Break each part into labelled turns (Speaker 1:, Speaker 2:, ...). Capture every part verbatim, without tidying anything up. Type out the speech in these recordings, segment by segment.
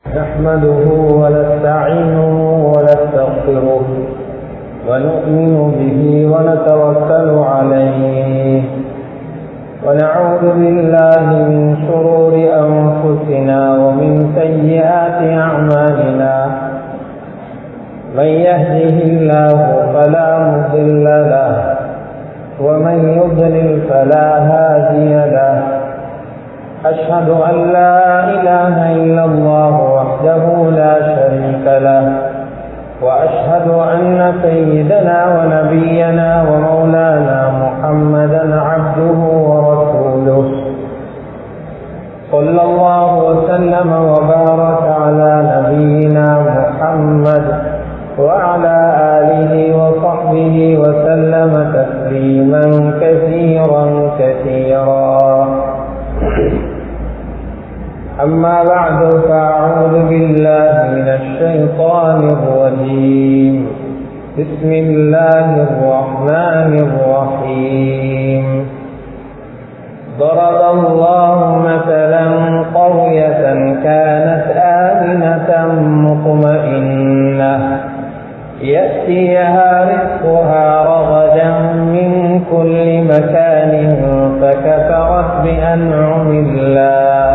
Speaker 1: نحمده ونستعينه ونستغفره ونؤمن به ونتوكل عليه ونعوذ بالله من شرور أنفسنا ومن سيئات أعمالنا من يهده الله فلا مضل له ومن يضلل فلا هادي له أشهد أن لا إله إلا الله وحده لا شريك له وأشهد أن سيدنا ونبينا ومولانا محمدا عبده ورسوله صلى الله وسلم وبارك على نبينا محمد وعلى آله وصحبه وسلم تسليما كثيرا كثيرا. أما بعد فأعوذ بالله من الشيطان الرجيم. بسم الله الرحمن الرحيم. ضرب الله مثلا قرية كانت آمنة مطمئنة يأتيها رزقها رغدا من كل مكان فكفرت بأنعم الله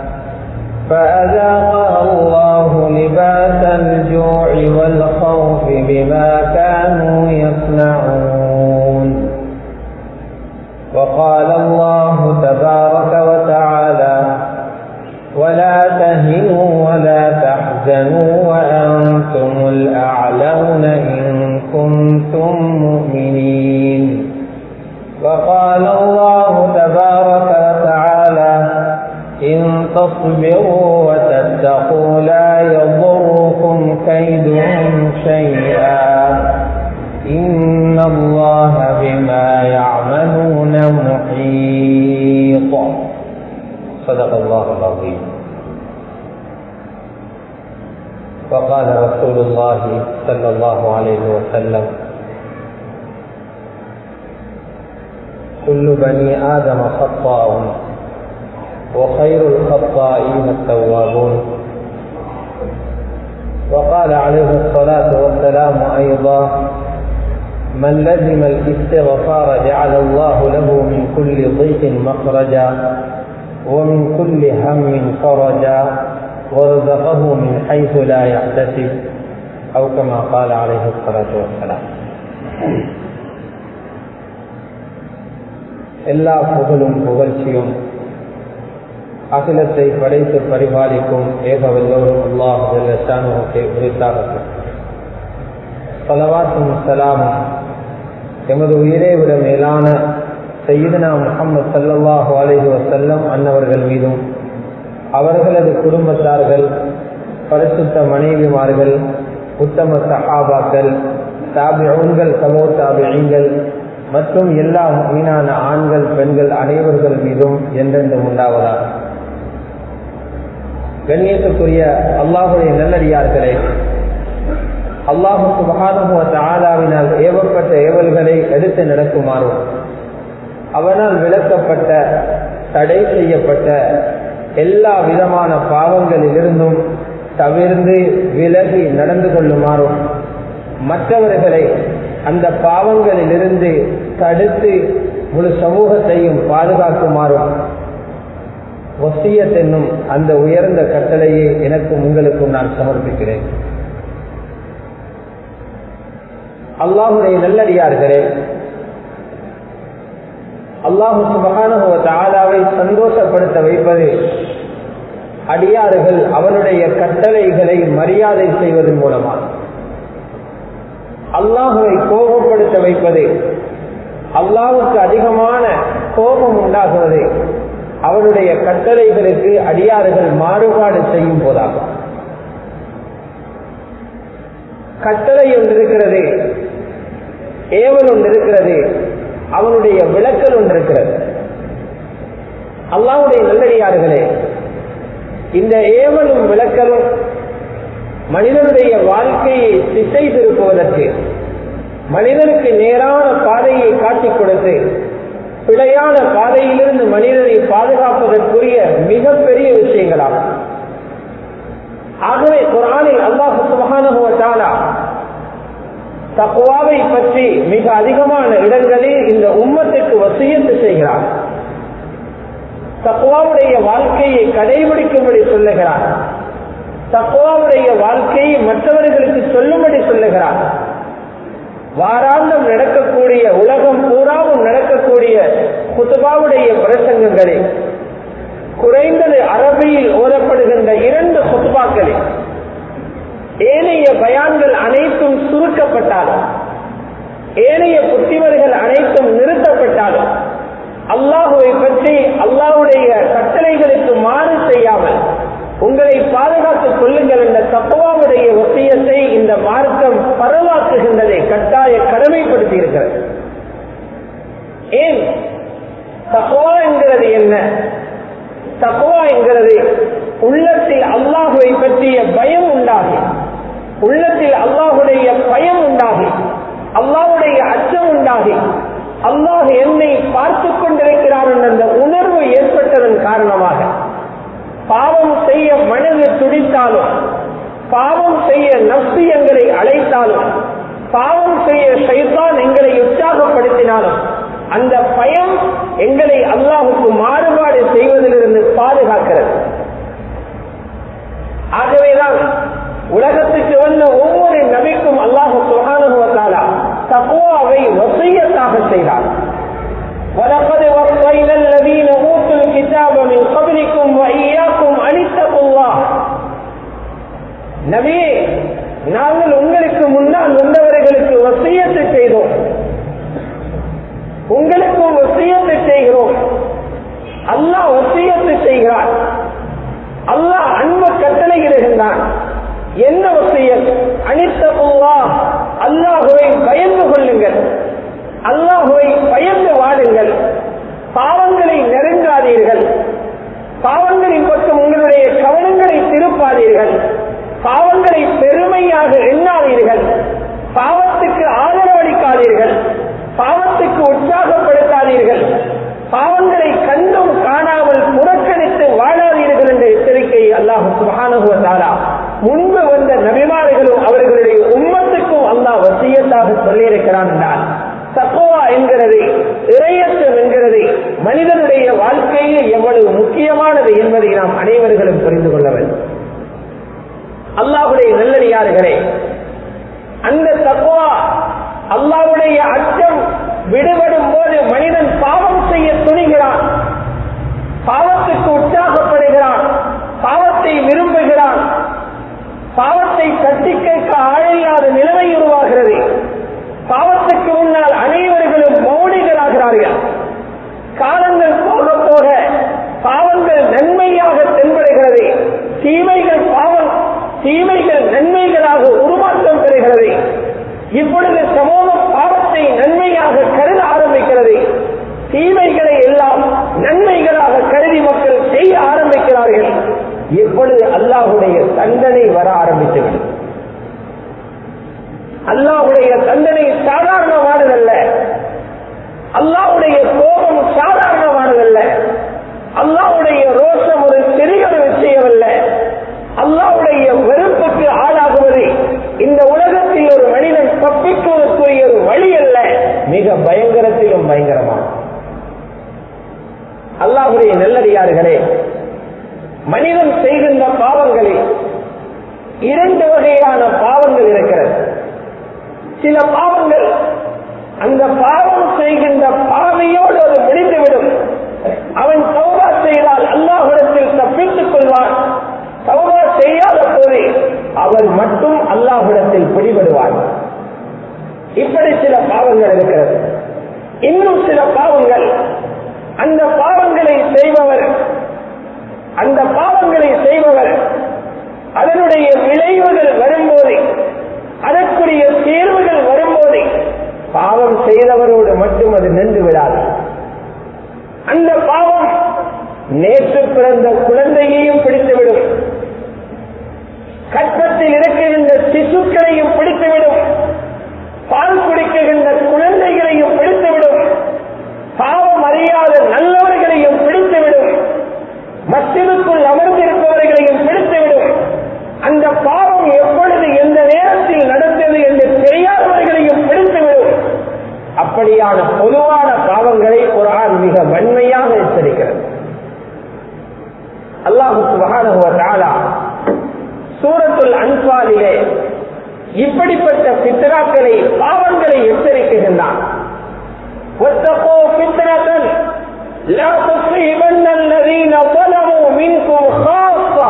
Speaker 1: فأذاقها الله لباس الجوع والخوف بما كانوا يصنعون. وقال الله تبارك وتعالى ولا تهنوا ولا تحزنوا وأنتم الأعلون إن كنتم مؤمنين. وقال الله تبارك وتعالى إن تصبروا وتتقوا لا يضركم كيدهم شيئا إن الله بما يعملون محيط. صدق الله العظيم. وقال رسول الله صلى الله عليه وسلم كل بني آدم خطاء وخير الخطائين التوابون. وقال عليه الصلاة والسلام أيضا من لزم الاستغفار جعل الله له من كل ضيق مخرجا ومن كل هم فرجا ورزقه من حيث لا يحتسب أو كما قال عليه الصلاة والسلام. எல்லா புகழும் புகழ்ச்சியும் அகிலத்தை படைத்து பரிபாலிக்கும் ஏகவல்லோரும் அல்லாஹ் ஜல்ல ஷானுஹுக்கே உரித்தாகட்டும். ஸலவாத்தும் ஸலாமும் எமது உயிரை விட மேலான சய்யிதுனா முஹம்மது ஸல்லல்லாஹு அலைஹி வஸல்லம் அன்னவர்கள் மீதும் அவர்களது குடும்பத்தார்கள், பரிசுத்த மனைவிமார்கள், உத்தம சஹாபாக்கள், தாபிஊன்கள், தபோ தாபிஈன்கள் மற்றும் எல்லா முஃமினான ஆண்கள் பெண்கள் அனைவர்கள் மீதும் என்றென்றும் உண்டாவதாக. கண்ணியத்துக்குரிய அல்லாஹுடைய நல்லடியார்களே, அல்லாஹு சுப்ஹானஹு வ தஆலாவினால் ஏவப்பட்ட ஏவல்களை எடுத்து நடக்குமாறும் அவனால் விளக்கப்பட்ட தடை செய்யப்பட்ட எல்லா விதமான பாவங்களிலிருந்தும் தவிர்ந்து விலகி நடந்து கொள்ளுமாறும் மற்றவர்களை அந்த பாவங்களிலிருந்து தடுத்து முழு சமூகத்தையும் பாதுகாக்குமாறும் வசியத் என்னும் அந்த உயர்ந்த கட்டளையை எனக்கும் உங்களுக்கும் நான் சமர்ப்பிக்கிறேன். அல்லாஹுடைய நல்லடியார்களே, அல்லாஹு சுப்ஹானஹு வ தஆலாவை சந்தோஷப்படுத்த வைப்பது அடியார்கள் அவனுடைய கட்டளைகளை மரியாதை செய்வதன் மூலமாக, அல்லாஹுவை கோபப்படுத்த வைப்பது, அல்லாஹுக்கு அதிகமான கோபம் உண்டாகுவது அவனுடைய கட்டளைகளுக்கு அடியார்கள் மாறுபாடு செய்யும் போதாகும். கட்டளை ஒன்று இருக்கிறது, ஏவல் ஒன்று இருக்கிறது, அவனுடைய விளக்கல் ஒன்று இருக்கிறது. அல்லாஹ்வுடைய நல்லடியார்களே, இந்த ஏவலும் விளக்கலும் மனிதனுடைய வாழ்க்கையை திசை திருப்புவதற்கு, மனிதனுக்கு நேரான பாதையை காட்டிக் கொடுத்து பிழையான பாதையிலிருந்து மனிதனை பாதுகாப்பதற்குரிய மிகப்பெரிய விஷயங்களாகும். ஆகவே குர்ஆனில் அல்லாஹ் சுப்ஹானஹு வ தஆலா தக்வாவை பற்றி மிக அதிகமான இடங்களில் இந்த உம்மத்துக்கு வசியத்து செய்கிறார். தக்வாவுடைய வாழ்க்கையை கடைபிடிக்கும்படி சொல்லுகிறார். தக்வாவுடைய வாழ்க்கையை மற்றவர்களுக்கு சொல்லும்படி சொல்லுகிறார். வாராந்தம் நடக்கக்கூடிய, உலகம் பூராவும் நடக்கக்கூடிய குத்பாவுடைய பிரசங்கங்களில் குறைந்தது அரபியில் ஓதப்படுகின்ற இரண்டு குத்பாக்களில் ஏனைய பயான்கள் அனைத்தும் சுருக்கப்பட்டாலும், ஏனைய புத்திமதிகள் அனைத்தும் நிறுத்தப்பட்டாலும், அல்லாஹுவை பற்றி அல்லாஹுடைய கட்டளைகளுக்கு மாறு செய்யாமல் உங்களை பாதுகாத்துக் கொள்ளுங்கள் என்ற தக்வாவுடைய வசியத்தை இந்த மார்க்கம் பரவாக்குகின்றதை கட்டாய கடமைப்படுத்தி இருக்கிறது. ஏன் தக்வா என்கிறது என்ன? தக்வா என்கிறது உள்ளத்தில் அல்லாஹுவை பற்றிய பயம் உண்டாகி, உள்ளத்தில் அல்லாஹுடைய பயம் உண்டாகி, அல்லாஹுடைய அச்சம் உண்டாகி, அல்லாஹ் என்னை பார்த்துக் கொண்டிருக்கிறார் என்ற உணர்வு ஏற்பட்டதன் காரணமாக பாவம் செய்ய மனது துடித்தாலும், பாவம் செய்ய நஃப்ஸ் எங்களை அழைத்தாலும், பாவம் செய்ய ஷைத்தான் எங்களை உற்சாகப்படுத்தினாலும் அந்த பயம் எங்களை அல்லாஹுக்கு மாறுபாடு செய்வதிலிருந்து பாதுகாக்கிறது. ஆகவேதான் உலகத்துக்கு வந்த ஒவ்வொரு நபிக்கும் அல்லாஹ் சுப்ஹானஹு வ தஆலா தக்வாவை வசியத்தாக செய்தார். وَلَقَدْ وَصَّيْنَا الَّذِينَ أُوتُوا الْكِتَابَ مِنْ قَبْلِكُمْ وَإِيَّاكُمْ أَنِ اتَّقُوا اللَّهَ. நபியே, நாங்கள் உங்களுக்கு முன்னால் வந்தவர்களுக்கு வசியத்து செய்தோம், உங்களுக்கும் வசியத்து செய்கிறோம். அல்லாஹ் வசியத்து செய்கிறார். அல்லாஹ் அன்பு கட்டளையிடுகின்றான். என்ன வசியத்? அனித்தகுல்லாஹ், அல்லாஹுவை பயந்து கொள்ளுங்கள், அல்லாஹுவை பயந்து வாழுங்கள், பாவங்களை நெருங்காதீர்கள், பாவங்களின் பக்கம் உங்களுடைய கவனங்களை திருப்பாதீர்கள், பாவங்களை பெருமையாக எண்ணாதீர்கள், பாவத்துக்கு ஆதரவளிக்காதீர்கள், பாவத்துக்கு உற்சாகப்படுத்தாதீர்கள், பாவங்களை கண்டும் காணாமல் புறக்கணித்து வாழாதீர்கள் என்ற எச்சரிக்கை அல்லாஹ் சுப்ஹானஹு வ தஆலா முன்பு வந்த நபிமார்களும் அவர்களுடைய உம்மத்துக்கும் அல்லாஹ் வசியத்தாக சொல்லியிருக்கிறான் என்றால், தக்வா என்கிறது, இறையச்சம் என்கிறது மனிதனுடைய வாழ்க்கையில் எவ்வளவு முக்கியமானது என்பதை நாம் அனைவர்களும் புரிந்து கொள்ள வேண்டும். அல்லாஹ்வுடைய நல்லடியார்களே, அந்த தக்வா, அல்லாஹ்வுடைய அச்சம் விடுபடும் போது மனிதன் பாவம் செய்ய துணிகிறான், பாவத்துக்கு உற்சாகப்படுகிறான், பாவத்தை விரும்புகிறான், பாவத்தை தட்டி கேட்க ஆளில்லாத நிலைமை உருவாகிறது. பாவத்துக்கு முன்னால் அனைவர்களும் மௌனிகளாகிறார்கள். காலங்கள் போக போக பாவங்கள் நன்மையாக தென்படுகிறது, தீமைகள் பாவம் தீமைகள் நன்மைகளாக உருமாற்றம் பெறுகிறது. இப்பொழுது சமூகம் பாவத்தை நன்மையாக கருத ஆரம்பிக்கிறது, தீமைகளை எல்லாம் நன்மைகளாக கருதி மக்கள் செய்ய ஆரம்பிக்கிறார்கள். எப்பொழுது அல்லாஹுடைய தண்டனை வர ஆரம்பித்துவிடும். அல்லாஹுடைய தண்டனை சாதாரணமானதல்ல, அல்லாஹுடைய கோபம் சாதாரணமானதல்ல, அல்லாஹுடைய ரோஷம் ஒரு சிறிய ஒரு விஷயம் அல்ல. அல்லாஹுடைய வெறுப்புக்கு ஆளாகுவது இந்த உலகத்தில் ஒரு மனிதன் தப்பிக்குவதற்குரிய ஒரு வழி அல்ல, மிக பயங்கரத்திலும் பயங்கரமான. அல்லாஹுடைய நல்லடியார்களே, மனிதன் செய்கின்ற பாவங்களில் இரண்டு வகையான பாவங்கள் இருக்கிறது. சில பாவங்கள் அந்த பாவம் செய்கின்ற பாவியோடு அது முடிந்துவிடும். அவன் தௌபா செய்தால் அல்லாஹ்விடத்தில் தப்பித்துக் கொள்வான். தௌபா செய்யாத போது அவன் மட்டும் அல்லாஹ்விடத்தில் பிடிபடுவான். இப்படி சில பாவங்கள் இருக்கிறது. இன்னும் சில பாவங்கள், அந்த பாவங்களை செய்பவர் அந்த பாவங்களை செய்பவர் அதனுடைய விளைவுகள் வரும்போது, அதற்குரிய தீர்வுகள் வரும்போது பாவம் செய்தவரோடு மட்டும் அது நின்று விடாது. அந்த பாவம் நேற்று பிறந்த குழந்தையையும் பிடித்துவிடும், கற்பத்தில் இருக்கின்ற சிசுக்களையும் பிடித்துவிடும், பால் குடிக்கின்ற குழந்தைகளையும் பிடித்துவிடும், பாவம் அறியாத நல்லவர்களையும் பிடித்துவிடும், மஸ்ஜிதுக்குள் அமர்ந்திருப்பவர்களையும் பிடித்துவிடும். அந்த அப்படியான பொதுவான பாவங்களை குர்ஆன் மிக வன்மையாக எச்சரிக்கிறது. அல்லாஹ் சுப்ஹானஹு வ தஆலா சூரத்துல் அன்ஃபாலிலே இப்படிப்பட்ட ஃபித்னாக்களை பாவங்களை எச்சரிக்கின்றான். வத்தகூ ஃபித்னத்தன் லா துஸீபன்ன அல்லதீன ஸலமூ மின்கும் ஹாஸா.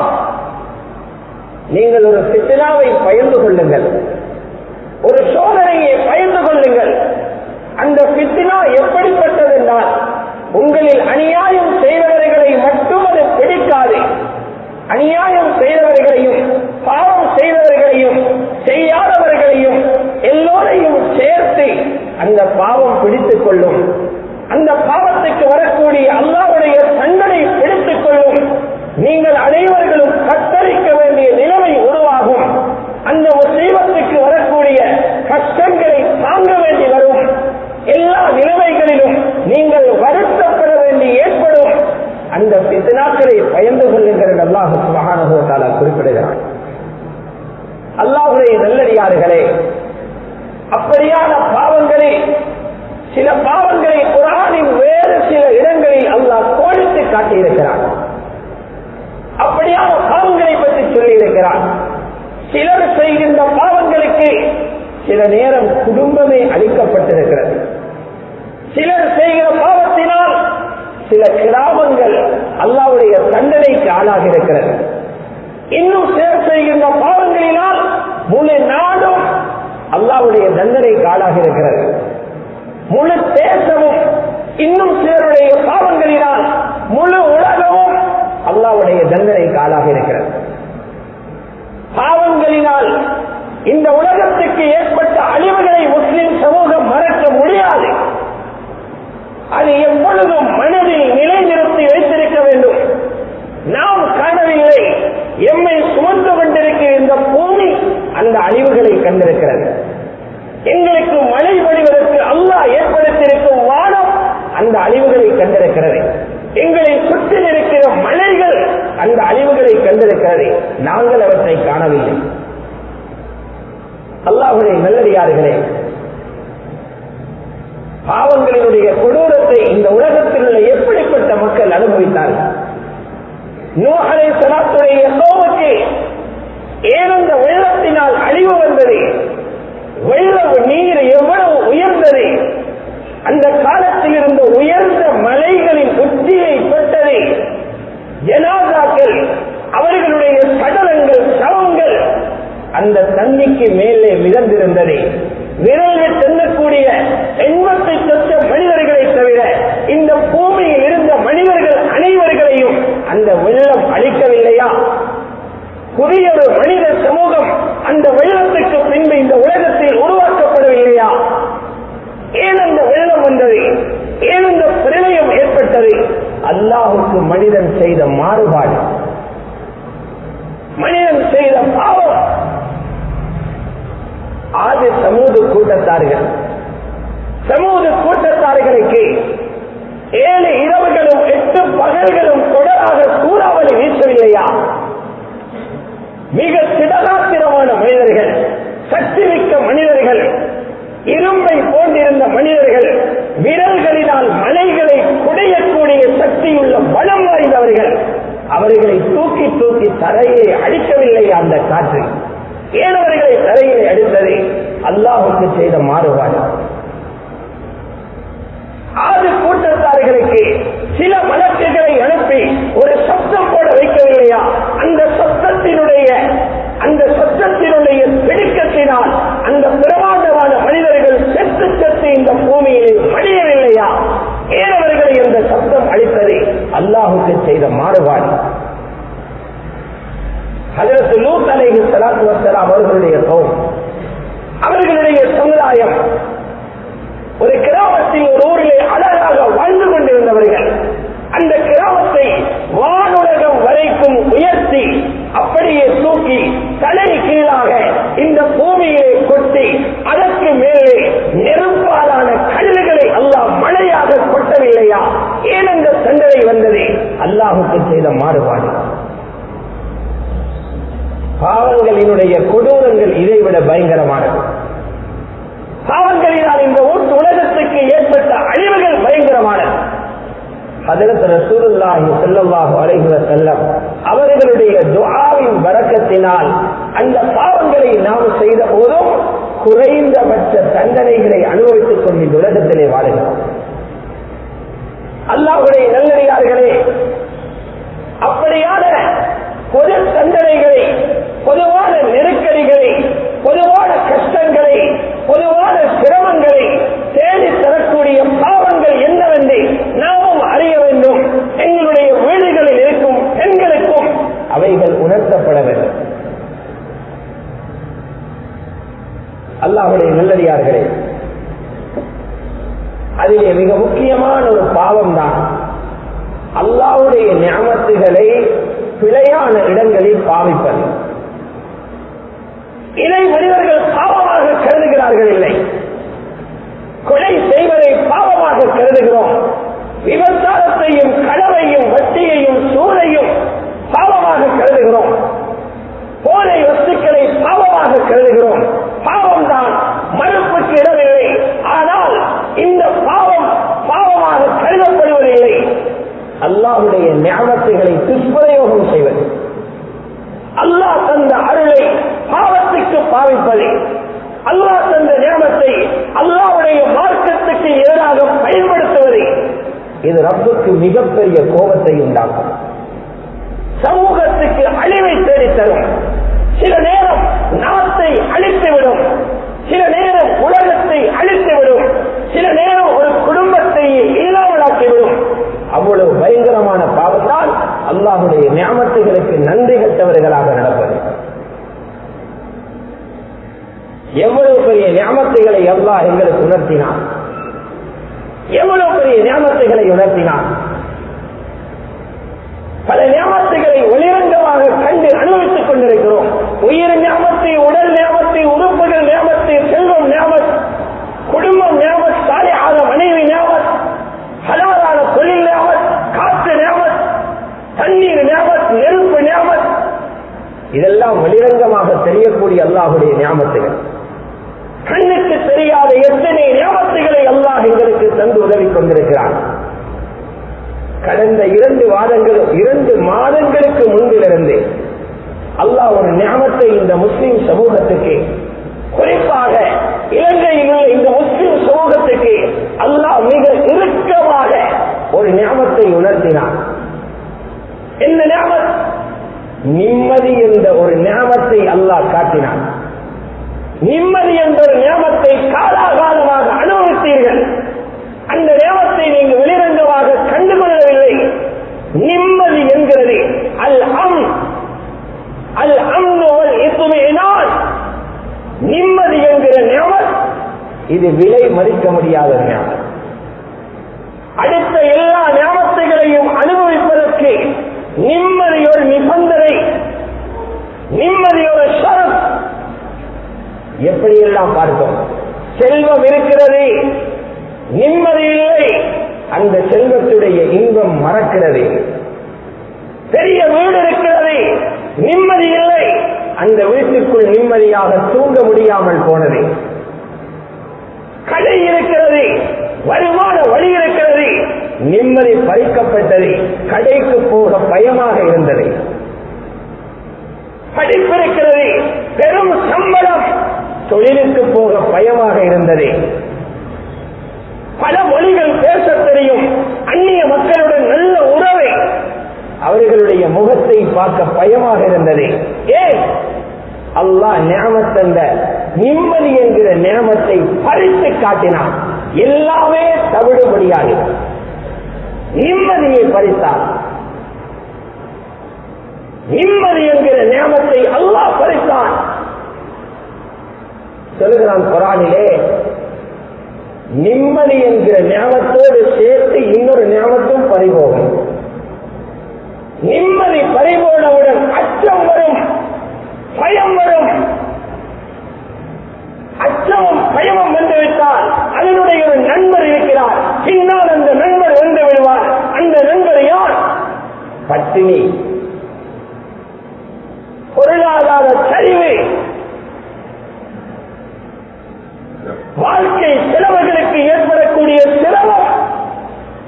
Speaker 1: நீங்கள் ஒரு ஃபித்னாவை பயந்து கொள்ளுங்கள், ஒரு சோதனையை பயந்து கொள்ளுங்கள். அந்த ஃபித்னா எப்படிப்பட்டது என்றால், உங்களில் அநியாயம் செய்தவர்களை மட்டும் அது பிடிக்காது. அநியாயம் செய்தவர்களையும் பாவம் செய்தவர்களையும் செய்யாதவர்களையும் எல்லோரையும் சேர்த்து அந்த பாவம் பிடித்துக் கொள்ளும். அந்த பாவத்துக்கு வரக்கூடிய அல்லாஹ்வுடைய தண்டனை பிடித்துக் கொள்ளும். நீங்கள் அனைவர்களும் கத்தரிக்க வேண்டிய நிலைமை உருவாகும். அந்த முசீபத்துக்கு வரக்கூடிய கஷ்டங்களை தாங்க வேண்டி வரும். எல்லா நிலைமைகளிலும் நீங்கள் வருத்தப்பட வேண்டி ஏற்படும். அந்த ஃபித்னாக்களை பயந்து கொள்ளுங்கள் அல்லாஹ் சுப்ஹானஹு வ தஆலா குறிப்பிடுகிறான். அல்லாஹ்வுடைய நல்லடியார்களே, அப்படியான பாவங்களை, சில பாவங்களை குர்ஆனின் வேறு சில இடங்களில் அல்லாஹ் கோடிட்டு காட்டியிருக்கிறான். அப்படியான பாவங்களை பற்றி சொல்லி இருக்கிறான். சிலர் செய்கின்ற பாவங்களுக்கு சில நேரம் குடும்பமே அளிக்கப்பட்டிருக்கிறது. சிலர் செய்கிற பாவத்தினால் சில கிராமங்கள் அல்லாஹ்வுடைய தண்டனைக்கு ஆளாகி இருக்கிறது. இன்னும் சிலர் செய்கின்ற பாவங்களினால் முழு நாடும் அல்லாஹ்வுடைய தண்டனைக்கு ஆளாகி இருக்கிறது. முழு தேசமும் இன்னும் சிலருடைய பாவங்களினால் முழு உலகமும் அல்லாஹ்வுடைய தண்டனைக்கு ஆளாகி இருக்கிறது. பாவங்களினால் இந்த உலகத்துக்கு ஏற்பட்ட அழிவுகளை முஸ்லிம் சமூகம் மறக்க முடியாது. அது எப்பொழுதும் மனதில் நிலைநிறுத்தி வைத்திருக்க வேண்டும். நாம் காணவில்லை, எம்மை சுமந்து கொண்டிருக்கிற இந்த பூமி அந்த அழிவுகளை கண்டிருக்கிறது. எங்களுக்கு மழை பொழிவதற்கு அல்லாஹ் ஏற்படுத்தியிருக்கும் வானம் அந்த அழிவுகளை கண்டிருக்கிறது. எங்களை சுற்றி இருக்கிற மலைகள் அந்த அழிவுகளை கண்டிருக்கிறது. நாங்கள் அவற்றை காணவில்லை. அல்லாஹ்வுடைய நல்லடியார்களே, பாவங்களினுடைய கொடூரத்தை இந்த உலகத்தில் உள்ள எப்படிப்பட்ட மக்கள் அனுபவித்தார்கள். நூஹ் அலைஹிஸ்ஸலாத்துடைய கௌமுக்கு ஏனந்த வெள்ளத்தினால் அழிவு வந்தது. வெள்ளம் நீர் எவ்வளவு உயர்ந்தது. அந்த காலத்தில் இருந்த உயர்ந்த மலைகளின் உச்சியை தொட்டது. ஜனாசாக்கள், அவர்களுடைய சடலங்கள், சவங்கள் அந்த தண்ணிக்கு மேலே மிதந்திருந்தது. விரலில் செல்லக்கூடிய எண்பத்தி சொச்ச மனிதர்களை தவிர இந்த பூமியில் இருந்த மனிதர்கள் அனைவர்களையும் அந்த வெள்ளம் அழிக்கவில்லையா? புதிய ஒரு மனித சமூகம் அந்த வெள்ளத்துக்கு பின்பு இந்த உலகத்தில் உருவாக்கப்படவில்லையா? ஏன் அந்த வெள்ளம் வந்தது? ஏன் அந்த பிரளயம் ஏற்பட்டது? அல்லாஹ்வுக்கு மனிதன் செய்த மாறுபாடு, மனிதன் செய்த பாவம். ஆதி சமூக கூட்டத்தார்கள், சமூக கூட்டத்தார்களுக்கு ஏழு இரவுகளும் எட்டு பகல்களும் தொடராக சூறாவளி வீசவில்லையா? மிக திடகாத்திரமான மனிதர்கள், சக்தி மிக்க மனிதர்கள், இரும்பை போன்றிருந்த மனிதர்கள், விரல்களினால் மலைகளை குடையக்கூடிய சக்தியுள்ள பலம் வாய்ந்தவர்கள், அவர்களை தூக்கி தூக்கி தரையை அடிக்கவில்லை அந்த காற்று. ஏன் அவர்களை தரையை அடித்தது? அல்லாஹ்வுக்கு செய்த மாறுபாடு. ஆறு கூட்டத்தார்களுக்கு சில மலக்குகளை அனுப்பி ஒரு சப்தம் போட வைக்கவில்லையா? அந்த சப்தத்தினுடைய அந்த சப்தத்தினுடைய பிடிக்கத்தினால் அந்த பிரமாண்டமான மனிதர்கள் செத்து செத்து இந்த பூமியில் மடியவில்லையா? ஏன் அவர்களை அந்த சப்தம் அளித்தது? அல்லாஹ்வுக்கு செய்த மாறுபாடு. ஹஜ்ரத் லூத் அலைஹிஸ்ஸலாத்து வஸ்ஸலாம் அவர்களுடைய கௌம், அவர்களுடைய சமுதாயம் ஒரு கிராமத்தில் ஒரு ஊரிலே அழகாக வாழ்ந்து கொண்டிருந்தவர்கள். அந்த கிராமத்தை வானுலகம் வரைக்கும் உயர்த்தி அப்படியே தூக்கி தலை கீழாக இந்த பூமியை கொட்டி அதற்கு மேலே நெருப்பாலான கல்லுகளை அல்லாஹ் மழையாக கொட்டவில்லையா? ஏன் அந்த தண்டனை வந்தது? அல்லாஹ்வுக்கு செய்த மாறுபாடு. பாவங்களினுடைய கொடூரங்கள் இதைவிட பயங்கரமானது. பாவங்களினால் இந்த உலகத்துக்கு பயங்கரமானது. ஹஜ்ரத் ரசூலுல்லாஹி ஸல்லல்லாஹு அலைஹி வஸல்லம் அவர்களுடைய துஆவின் பரக்கத்தினால் அந்த பாவங்களை நாம் செய்த போதும் குறைந்தபட்ச தண்டனைகளை அனுபவித்துக் கொண்டு இந்த உலகத்திலே வாழுகிறோம். அல்லாஹ்வுடைய நல்லடியார்களே, அப்படியான பொது தண்டனைகளை, பொதுவான நெருக்கடிகளை, பொதுவான கஷ்டங்களை, பொதுவான சிரமங்களை தேடி தரக்கூடிய பாவங்கள் என்னவென்று நாமும் அறிய வேண்டும். எங்களுடைய வீடுகளில் இருக்கும் பெண்களுக்கும் அவைகள் உணர்த்தப்பட வேண்டும். அல்லாஹ்வுடைய நல்லடியார்களே, அதிலே மிக முக்கியமான ஒரு பாவம் தான் அல்லாஹ்வுடைய நிஅமத்துகளை பிழையான இடங்களில் பாவிப்பது. இதை மனிதர்கள் பாவமாக கருதுகிறார்கள் இல்லை. கொலை செய்வதை பாவமாக கருதுகிறோம். விபச்சாரத்தையும் களவையும் வட்டியையும் சூறையும் பாவமாக கருதுகிறோம். போதை வஸ்துக்களை பாவமாக கருதுகிறோம். பாவம் தான், மறுப்புக்கு இடமில்லை. ஆனால் இந்த பாவம் பாவமாக கருதப்படுவதில்லை. அல்லாஹ்வுடைய நிஅமத்துகளை துஷ்பிரயோகம் செய்வது, அல்லாஹ் தந்த அருளை பாவத்துக்கு பாவிப்பது, அல்லாஹ் தந்த நிஅமத்தை அல்லாஹ்வுடைய மார்க்கத்துக்கு எதிராக பயன்படுத்துவது, இது ரப்புக்கு மிகப்பெரிய கோபத்தை உண்டாக்கும். சமூகத்துக்கு அழிவை தேடித்தரும். சில நேரம் நாட்டை அழித்துவிடும், சில நேரம் உலகத்தை அழித்துவிடும், சில நேரம் ஒரு குடும்பத்தை இல்லாமலாக்கிவிடும். அவ்வளவு பயங்கரமான பாவத்தால் அல்லாஹ்வுடைய நிஅமத்துகளுக்கு நன்றி கெட்டவர்களாக நடப்பது. எவ்வளவு பெரிய நிஅமத்துகளை அல்லாஹ் எங்களுக்கு உணர்த்தினான், எவ்வளவு பெரிய நிஅமத்துகளை உணர்த்தினான். பல நிஅமத்துகளை ஒளிரங்கமாக கண்டு அனுபவித்துக் கொண்டிருக்கிறோம். உயிர் நிஅமத்தை, உடல் நிஅமத்தை, உறுப்புகள் நிஅமத்தை, செல்வம் நிஅமத், குடும்பம் நிஅமத், சாலிஹான மனைவி நிஅமத், ஹலாலான தொழில் நிஅமத், காற்று நிஅமத், தண்ணீர் நிஅமத், நெருப்பு நிஅமத், இதெல்லாம் வெளிரங்கமாக தெரியக்கூடிய அல்லாஹ்வுடைய நிஅமத்துகள். கண்ணுக்கு தெரியாத எத்தனை நிஅமத்துகளை அல்லாஹ் எங்களுக்கு தந்து உதவி கொண்டிருக்கிறார். கடந்த இரண்டு வாரங்கள் இரண்டு மாதங்களுக்கு முன்பிலிருந்து அல்லாஹ் ஒரு நிஅமத்தை இந்த முஸ்லிம் சமூகத்துக்கு, குறிப்பாக இலங்கையில் உள்ள இந்த முஸ்லிம் சமூகத்துக்கு அல்லாஹ் மிக இறுக்கமாக ஒரு நிஅமத்தை உணர்த்தினார். என்ன நிஅமத்? நிம்மதி என்ற ஒரு நிஅமத்தை அல்லாஹ் காட்டினார். நிம்மதி என்ற ஒரு நியமத்தை காலாகாலமாக அனுபவித்தீர்கள். அந்த நியமத்தை நீங்கள் வெளிரங்கமாக கண்டுகொள்ளவில்லை. நிம்மதி என்கிறது அல் அம் அல் அம்னுவல் இத்மினான். நிம்மதி என்கிற நியமத் இது விலை மதிக்க முடியாத நியமத். அடுத்த எல்லா நியமத்துகளையும் அனுபவிப்பதற்கு நிம்மதி ஒரு நிபந்தனை, நிம்மதி ஒரு ஷரத். எப்படியெல்லாம் பார்த்தோம். செல்வம் இருக்கிறது, நிம்மதி இல்லை, அந்த செல்வத்துடைய இன்பம் மறக்கிறது. பெரிய வீடு இருக்கிறது, நிம்மதி இல்லை, அந்த வீட்டுக்குள் நிம்மதியாக தூங்க முடியாமல் போனது. கடை இருக்கிறது, வருமான வழி இருக்கிறது, நிம்மதி பறிக்கப்பட்டது, கடைக்கு போக பயமாக இருந்தது. படிப்பிருக்கிறது, பெரும் சம்பளம், தொழிலுக்கு போக பயமாக இருந்தது. பல மொழிகள் பேச தெரியும், அந்நிய மக்களுடன் நல்ல உறவை, அவர்களுடைய முகத்தை பார்க்க பயமாக இருந்தது. ஏன்? அல்லாஹ் நிஅமத் தந்த நிம்மதி என்கிற நிஅமத்தை பறித்து காட்டினான். எல்லாமே தவிடுபடியாக நிம்மதியை பறித்தார். நிம்மதி என்கிற நியமத்தை அல்லாஹ் பறித்தான். சொல்லுகிறான் குர்ஆனிலே, நிம்மதி என்கிற நியமத்தோடு சேர்த்து இன்னொரு நியமத்தும் பறிபோகும். நிம்மதி பறிபோனவுடன் அச்சம் வரும், பயம் வரும். அச்சமும் பயமும் வந்துவிட்டால் அதனுடைய ஒரு நண்பர் இருக்கிறார், பின்னால் அந்த நண்பர் வந்து விடுவார். அந்த நண்பர் யார்? பட்டினி, பொருளாதார சரிவு, வாழ்க்கை செலவுகளுக்கு ஏற்படக்கூடிய சிரமம்,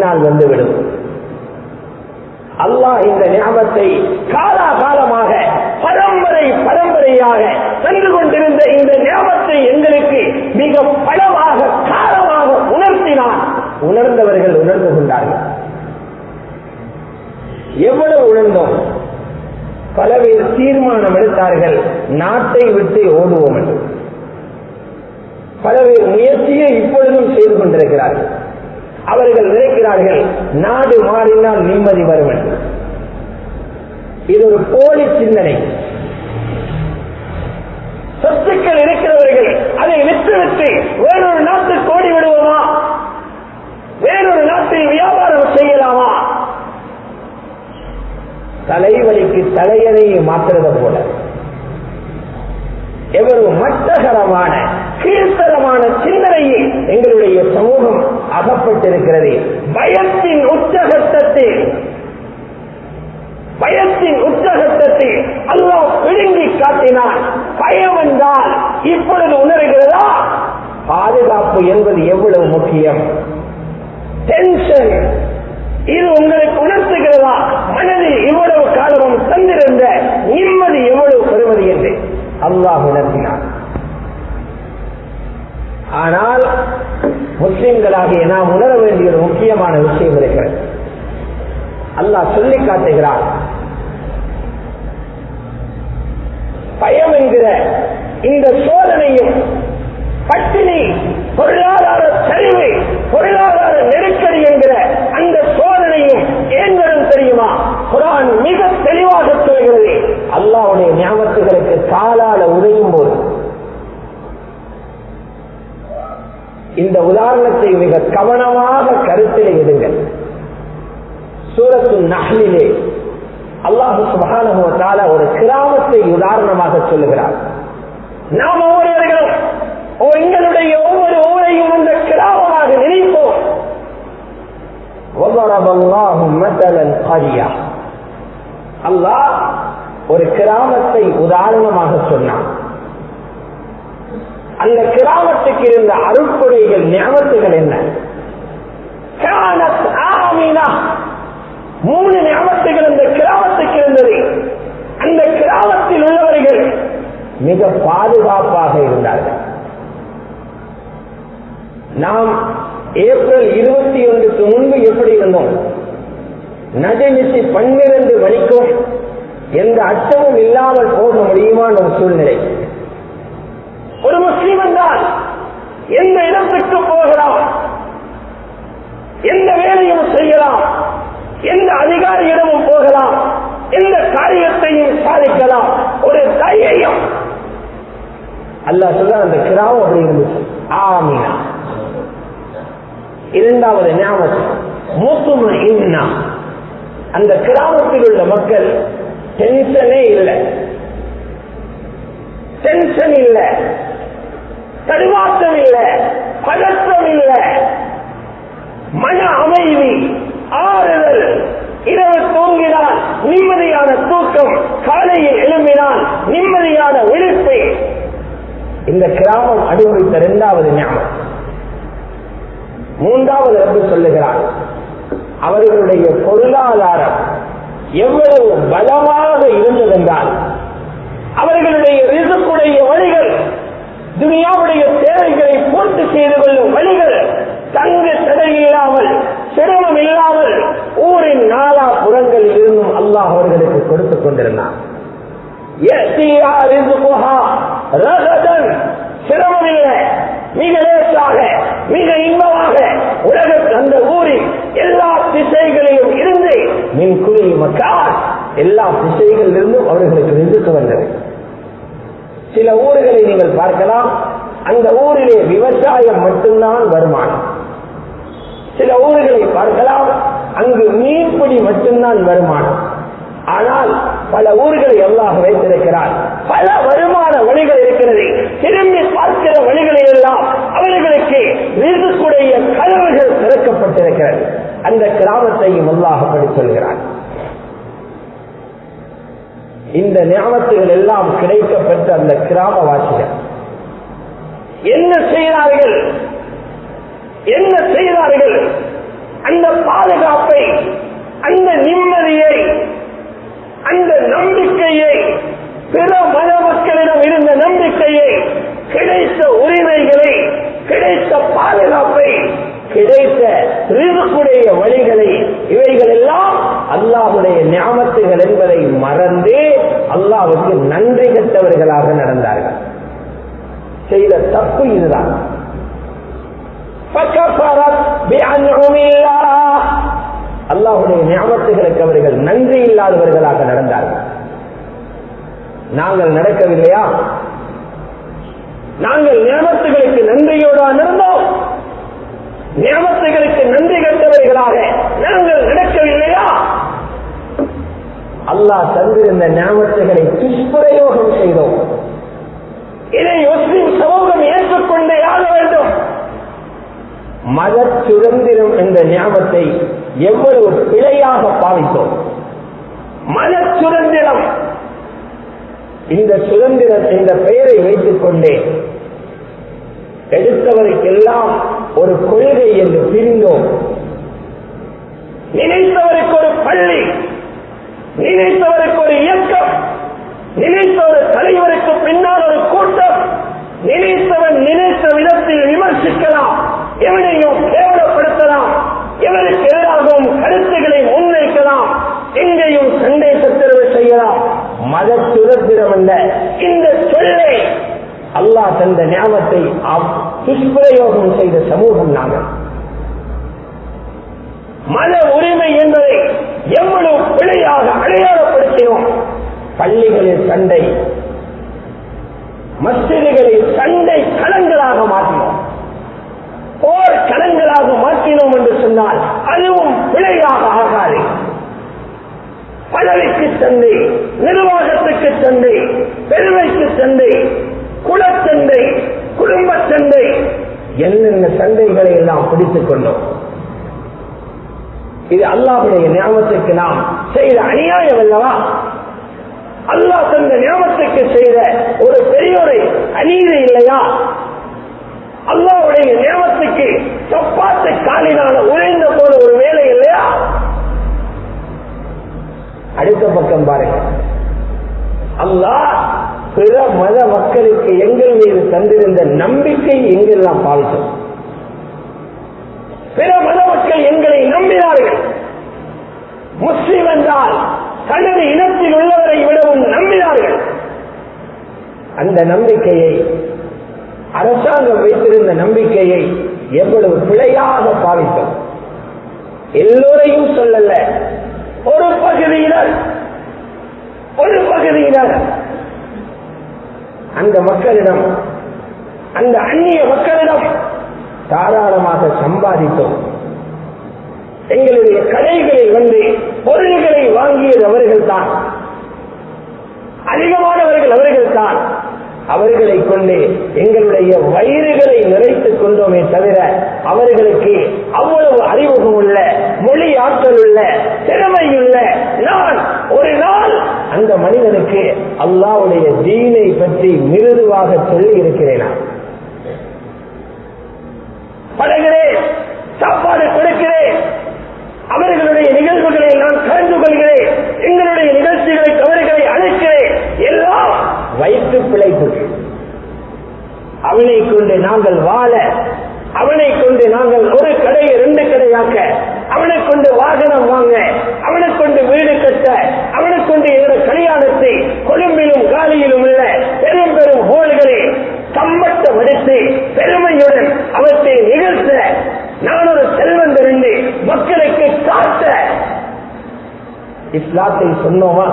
Speaker 2: பின்னால் வந்துவிடும். அல்லாஹ் இந்த நியமத்தை காலாகாலமாக பரம்பரை பரம்பரையாக சென்று கொண்டிருந்த இந்த நியமத்தை எங்களுக்கு மிக பலமாக காலமாக உணர்த்தினான். உணர்ந்தவர்கள் உணர்ந்து கொண்டார்கள். எவ்வளவு உணர்ந்தோம்? பல பேர் தீர்மானம் எடுத்தார்கள், நாட்டை விட்டு ஓடுவோம் என்று. பல பேர் முயற்சியை இப்பொழுதும் செய்து கொண்டிருக்கிறார்கள். அவர்கள் நினைக்கிறார்கள் நாடு மாறினால் நிம்மதி வரும் என்று. இது ஒரு போலி சிந்தனை. சொத்துக்கள் இருக்கிறவர்கள் அதை விற்றுவிட்டு வேறொரு நாட்டுக்கு ஓடி விடுவோமா? வேறொரு நாட்டில் வியாபாரம் செய்யலாமா? தலைவலிக்கு தலையணையை மாற்றுவது போல எவ்வளவு மட்டகரமான கீழ்த்தரமான சிந்தனையை எங்களுடைய சமூகம் அகப்பட்டிருக்கிறது. பயத்தின் உச்சகட்டத்தில் பயத்தின் உச்சகட்டத்தில் அல்லாஹ் விழுங்கி காட்டினான். பயம் என்றால் இப்பொழுது உணர்கிறதா? பாதுகாப்பு என்பது எவ்வளவு முக்கியம். டென்ஷன் இது உங்களுக்கு உணர்த்துகிறதா? மனதில் இவ்வளவு காலமும் தந்திருந்த நிம்மதி எவ்வளவு பெறுவது என்று அல்லாஹ் உணர்த்தினார். ஆனால் முஸ்லிம்களாகிய நாம் உணர வேண்டிய ஒரு முக்கியமான விஷயம் இருக்கிறது. அல்லாஹ் சொல்லி காட்டுகிறார், பயம் என்கிற இந்த சோதனையும் பட்டினி, பொருளாதார சரிவு, பொருளாதார நெருக்கடி என்கிற அந்த சோதனையும் ஏன் வரும் தெரியுமா? குர்ஆன் மிக தெளிவாக சொல்கிறது. அல்லாஹ்வுடைய நியமத்துகளுக்கு காலால உதையும் போது. இந்த உதாரணத்தை மிக கவனமாக கருத்திலே எடுங்கள். சூரத்து நஹ்லிலே அல்லாஹ் சுப்ஹானஹு வ தஆலா ஒரு கிராமத்தை உதாரணமாக சொல்லுகிறார். நாம் ஒவ்வொருவர்களும் எங்களுடைய ஒவ்வொரு ஊரையும் அந்த கிராமமாக நினைப்போம். அல்லாஹ் ஒரு கிராமத்தை உதாரணமாக சொன்னான். அந்த கிராமத்துக்கு இருந்த அருட்கொடைகள் நியமத்துகள் என்ன? மூணு நியமத்துகள் அந்த கிராமத்துக்கு இருந்தது. அந்த கிராமத்தில் உள்ளவர்கள் மிக பாதுகாப்பாக இருந்தார்கள். நாம் ஏப்ரல் இருபத்தி ஒன்றுக்கு முன்பு எப்படி இருந்தோம்? நடுநிசி பன்னிரண்டு மணிக்கும் எந்த அச்சமும் இல்லாமல் போக முடியுமான ஒரு சூழ்நிலை. ஒரு முஸ்லிம் என்றால் எந்த இடத்துக்கு போகலாம், எந்த வேலையும் செய்யலாம், எந்த அதிகாரியிடமும் போகலாம், எந்த காரியத்தையும் சாதிக்கலாம். ஒரு தைரியம். அல்லாஹ் சொல்ல அந்த கிராமம் அப்படி இருந்துச்சு. ஆமீனா. இரண்டாவது நியமத் முத்மஇன்னா. அந்த கிராமத்தில் உள்ள மக்கள் டென்ஷனே இல்லை, டென்ஷன் இல்லை, தடுமாற்றம் இல்லை, பதற்றம் இல்லை, மன அமைதி, ஆறுதல். இரவு தூங்கினால் நிம்மதியான தூக்கம், காலையில் எழும்பினால் நிம்மதியான விழிப்பு. இந்த கிராமம் அனுபவித்த இரண்டாவது ஞானம். மூன்றாவது ரப்பு சொல்லுகிறார், அவர்களுடைய பொருளாதாரம் எவ்வளவு பலமாக இருந்ததென்றால் அவர்களுடைய ரிசுக்குடைய வழிகள், துனியாவுடைய தேவைகளை பூர்த்தி செய்து கொள்ளும் வழிகள் தங்கு தடை இல்லாமல், சிரமம் இல்லாமல் ஊரின் நாலா புறங்களில் இருந்தும் அல்லாஹ் அவர்களுக்கு கொடுத்துக் கொண்டிருந்தார். சிரமம் இல்லை, மிக லேசாக, மிக இன்பமாக உலக அந்த ஊரில் எல்லா திசைகளிலும் இருந்து மின் குழி மக்கள் எல்லா திசைகளில் இருந்தும் அவர்களுக்கு ரிசுக்கு வந்தது. சில ஊர்களை நீங்கள் பார்க்கலாம், அந்த ஊரிலே விவசாயம் மட்டும்தான் வருமானம். சில ஊர்களை பார்க்கலாம், அங்கு மீன்பிடி மட்டும்தான் வருமானம். ஆனால் பல ஊர்களை அல்லாஹ் வைத்திருக்கிறார், பல வருமான வழிகள் இருக்கிறது. திரும்பி பார்க்கிற வழிகளில் எல்லாம் அவர்களுக்கு ரிசுக்குடைய கதவுகள் திறக்கப்பட்டிருக்கிறது. அந்த கிராமத்தையும் அல்லாஹ் அப்படி சொல்கிறார். இந்த நியமத்துகள் எல்லாம் கிடைக்கப்பட்ட அந்த கிராமவாசிகள் என்ன செய்தார்கள்? என்ன செய்தார்கள்? அந்த பாதுகாப்பை, அந்த நிம்மதியை, அந்த நம்பிக்கையை, பிற மத மக்களிடம் இருந்த நம்பிக்கையை, கிடைத்த உரிமைகளை, கிடைத்த பாதுகாப்பை, கிடைத்த ரிஸ்குடைய வழிகளை, இவைகள் எல்லாம் அல்லாஹ்வுடைய நியாமத்துகள் என்பதை மறந்து அல்லாஹ்வுக்கு நன்றி கெட்டவர்களாக நடந்தார்கள். செய்த தப்பு இதுதான். அல்லாஹ்வுடைய நியாமத்துகளுக்கு அவர்கள் நன்றி இல்லாதவர்களாக நடந்தார்கள். நாங்கள் நடக்கவில்லையா? நாங்கள் நியாமத்துகளுக்கு நன்றியோடு நடந்தோம். நியாமத்துகளுக்கு நன்றி கட்டவர்களாக நாங்கள் நடக்கவில்லையா? அல்லாஹ் தந்திருந்த நியாமத்துகளை துஷ்பிரயோகம் செய்தோம். இதை முஸ்லிம் சமூகம் ஏற்றுக்கொண்டே ஆக வேண்டும். மத சுதந்திரம் என்ற நியாமத்தை எவ்வளவு பிழையாக பாவித்தோம். மத சுதந்திரம், இந்த சுதந்திரம் என்ற பெயரை வைத்துக் கொண்டே எடுத்தவருக்கெல்லாம் ஒரு கொள்கை என்று பிரிந்தோம். நினைத்தவருக்கு ஒரு பள்ளி, நினைத்தவருக்கு ஒரு இயக்கம், நினைத்த ஒரு தலைவருக்கு பின்னால் ஒரு கூட்டம், நினைத்தவன் நினைத்த விதத்தில் விமர்சிக்கலாம், எவனையும் கேவலப்படுத்தலாம், எவருக்கு எதிராகவும் கருத்துக்களை முன்வைக்கலாம், எங்கேயும் சண்டை சச்சரவு செய்யலாம். மத சுதந்திரம் என்ற இந்த சொல்லை அல்லாஹ் தந்த ஞாபகத்தை துஷ்பிரயோகம் செய்த சமூகம் நாங்கள். மத உரிமை என்பதை எவ்வளவு பிழையாக அடையாளப்படுத்தினோம். பள்ளிகளில் சண்டை, மஸ்ஜிதுகளை சண்டை களங்களாக மாற்றினோம், போர் களங்களாக மாற்றினோம் என்று சொன்னால் அதுவும் பிழையாக ஆகாது. பதவிக்கு சண்டை, நிர்வாகத்துக்கு சண்டை, பெருமைக்கு சண்டை, குலச்சண்டை, குடும்ப சண்டை, என்னென்ன சண்டைகளை எல்லாம் பிடித்துக் கொண்டோம். இது அல்லாஹ்வுடைய நியாமத்துக்கு நாம் செய்த அநியாயம் அல்லவா? அல்லாஹ் தந்த நியாமத்துக்கு செய்த ஒரு பெரியோரை அநீதி இல்லையா? அல்லாஹ்வுடைய நியாமத்துக்கு சப்பாத்து காலினால உழைந்த போல ஒரு வேலை இல்லையா? அடுத்த பக்கம் பாருங்க, அல்லாஹ் பிற மத மக்களுக்கு எங்கள் மீது தந்திருந்த நம்பிக்கை எங்கெல்லாம் பாவித்தோம். பிற மத மக்கள் எங்களை நம்பினார்கள். முஸ்லிம் என்றால் தனது இனத்தில் உள்ளவரை விடவும் நம்பினார்கள். அந்த நம்பிக்கையை, அரசாங்கம் வைத்திருந்த நம்பிக்கையை எவ்வளவு பிழையாக பாவித்தோம். எல்லோரையும் சொல்லல, ஒரு பகுதியினர் ஒரு பகுதியினர் அந்த மக்களிடம், அந்த அந்நிய மக்களிடம் தாராளமாக சம்பாதித்தோம். எங்களுடைய கடைகளில் வந்து பொருள்களை வாங்கியது அவர்கள் தான், அதிகமானவர்கள் அவர்கள் தான். அவர்களை கொண்டு எங்களுடைய வயிறுகளை நிறைத்துக் கொண்டோமே தவிர அவர்களுக்கு அவ்வளவு அறிமுகம் உள்ள, மொழி ஆற்றல் உள்ள, திறமையுள்ள நான் ஒரு நாள் அந்த மனிதனுக்கு அல்லாஹ்வுடைய தீனை பற்றி மிருதுவாக சொல்லி இருக்கிறேனா? பழகிறேன், சாப்பாடு கொடுக்கிறேன், அவர்களுடைய நிகழ்வுகளை நான் கலந்து கொள்கிறேன், எங்களுடைய நிகழ்ச்சிகளுக்கு அவர்களை அழைக்கிறேன். எல்லாம் வயிற்று பிழைப்பு. அவனை கொண்டு நாங்கள் வாழ, அவனை கொண்டு நாங்கள் ஒரு கடையை ரெண்டு கடையாக்க, அவனை கொண்டு வாகனம் வாங்க, அவனை கொண்டு வீடு கட்ட, அவனை கொண்டு எங்களுடைய கல்யாணத்தை கொழும்பிலும் காலியிலும் உள்ள பெரும் பெரும் ஹோல்களை சம்பட்டம் எடுத்து பெருமையுடன் அவற்றை நிகழ்த்த, நான் ஒரு செல்வந்தர் என்று மக்களுக்கு காட்ட இஸ்லாத்தை சொன்னோமா?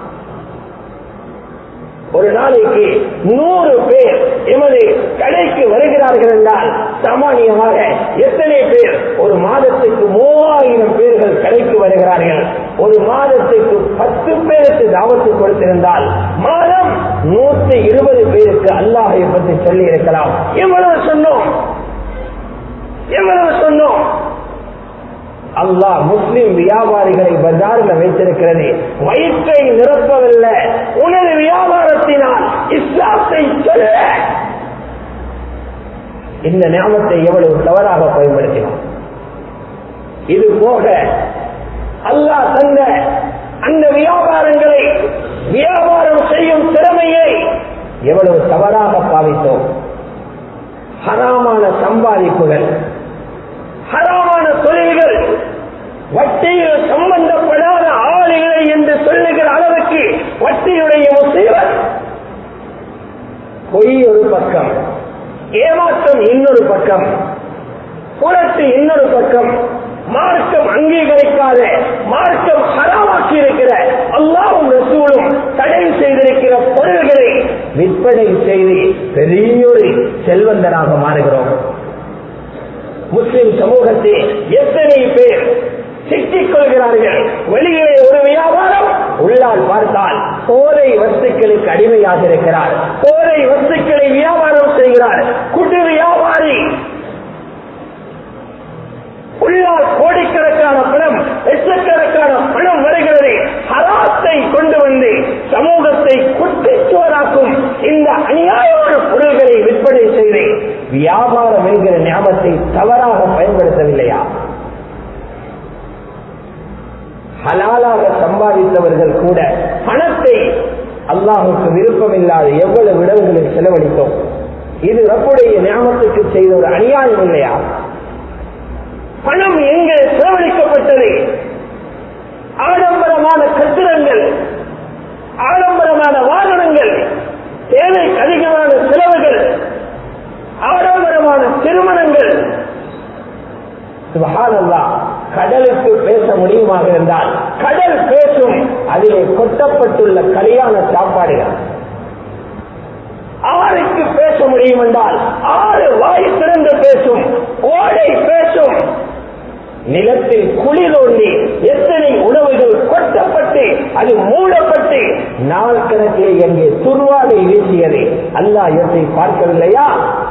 Speaker 2: ஒரு நாளைக்கு நூறு பேர் எமது கடைக்கு வருகிறார்கள் என்றால் சாமானியமாக எத்தனை பேர்? ஒரு மாதத்துக்கு மூவாயிரம் பேர்கள் கடைக்கு வருகிறார்கள். ஒரு மாதத்துக்கு பத்து பேருக்கு தாவத்து கொடுத்திருந்தால் மாதம் நூற்றி இருபது பேருக்கு அல்லாஹை பற்றி சொல்லி இருக்கலாம். எவ்வளவு சொன்னோம், எவ்வளவு சொன்னோம்? அல்லாஹ் முஸ்லிம் வியாபாரிகளை பஜாரில் வைத்திருக்கிறது வயிற்றை நிரப்பவில்லை, உனது வியாபாரத்தினால் இஸ்லாத்தை சொல்ல. இந்த நியாமத்தை எவ்வளவு தவறாக பயன்படுத்தினோம். இது போக அல்லாஹ் தந்த அந்த வியாபாரங்களை வியாபாரம் செய்யும் திறமையை எவ்வளவு தவறாக பாவித்தோம். ஹராமான சம்பாதிப்புகள், ஹராமான தொழில்கள், வட்டியில் சம்பந்தப்படாத ஆளுகளை என்று சொல்லுகிற அளவுக்கு வட்டியுடைய முசீபத். பொய் ஒரு பக்கம், ஏமாற்றம் இன்னொரு பக்கம், புரட்டு இன்னொரு பக்கம், மார்க்கம் அங்கீகரிக்காத, மார்க்கம் ஹராமாக்கி இருக்கிற, அல்லாஹ்வும் ரசூலும் தடை செய்திருக்கிற பொருள்களை விற்பனை செய்து பெரியொரு செல்வந்தராக மாறுகிறோம். முஸ்லிம் சமூகத்தில் எத்தனை பேர் சிக்கிக் கொள்கிறார்கள். வெளியே ஒரு வியாபாரம், உள்ளால் பார்த்தால் போதை வஸ்துக்களுக்கு அடிமையாக இருக்கிறார். போதை வஸ்துக்களை வியாபாரம் செய்கிறார். குடு வியாபாரி. உள்ளால் கோடிக்கணக்கான பணம், லட்சக்கணக்கான பணம் வருகிறது. ஹராத்தை கொண்டு வந்து சமூகத்தை குட்டிச்சுவராக்கும் இந்த அநியாயமான பொருள்களை விற்பனை செய்து வியாபாரம் என்கிற ஞாபகத்தை தவறாக பயன்படுத்தவில்லையா? ஹலாலாக சம்பாதித்தவர்கள் கூட பணத்தை அல்லாஹுக்கு விருப்பமில்லாத எவ்வளவு இடங்களில் செலவழித்தோம். இது ரப்புடைய ஞாபகத்துக்கு செய்த ஒரு அநியாயம் இல்லையா? பணம் எங்கே செலவழிக்கப்பட்டது? ஆடம்பரமான கட்டிடங்கள், ஆடம்பரமான வாகனங்கள், தேவைக்கு அதிகமான செலவுகள், ஆடம்பரமான திருமணங்கள். சுப்ஹானல்லாஹ், கடலுக்கு பேச முடியுமாக இருந்தால் கடல் பேசும். அதிலே கொட்டப்பட்டுள்ள கல்யாண சாப்பாடுகள். ஆறுக்கு பேச முடியும் என்றால் ஆறு வாய் திறந்து பேசும். ஓடை பேசும். நிலத்தில் குழி தோண்டி எத்தனை உணவுகள் கொட்டப்பட்டு அது மூடப்பட்டு நாள் கணக்கிலே எங்கே துர்வாலை வீசியது. அல்லாஹ் இவற்றை பார்க்கவில்லையா?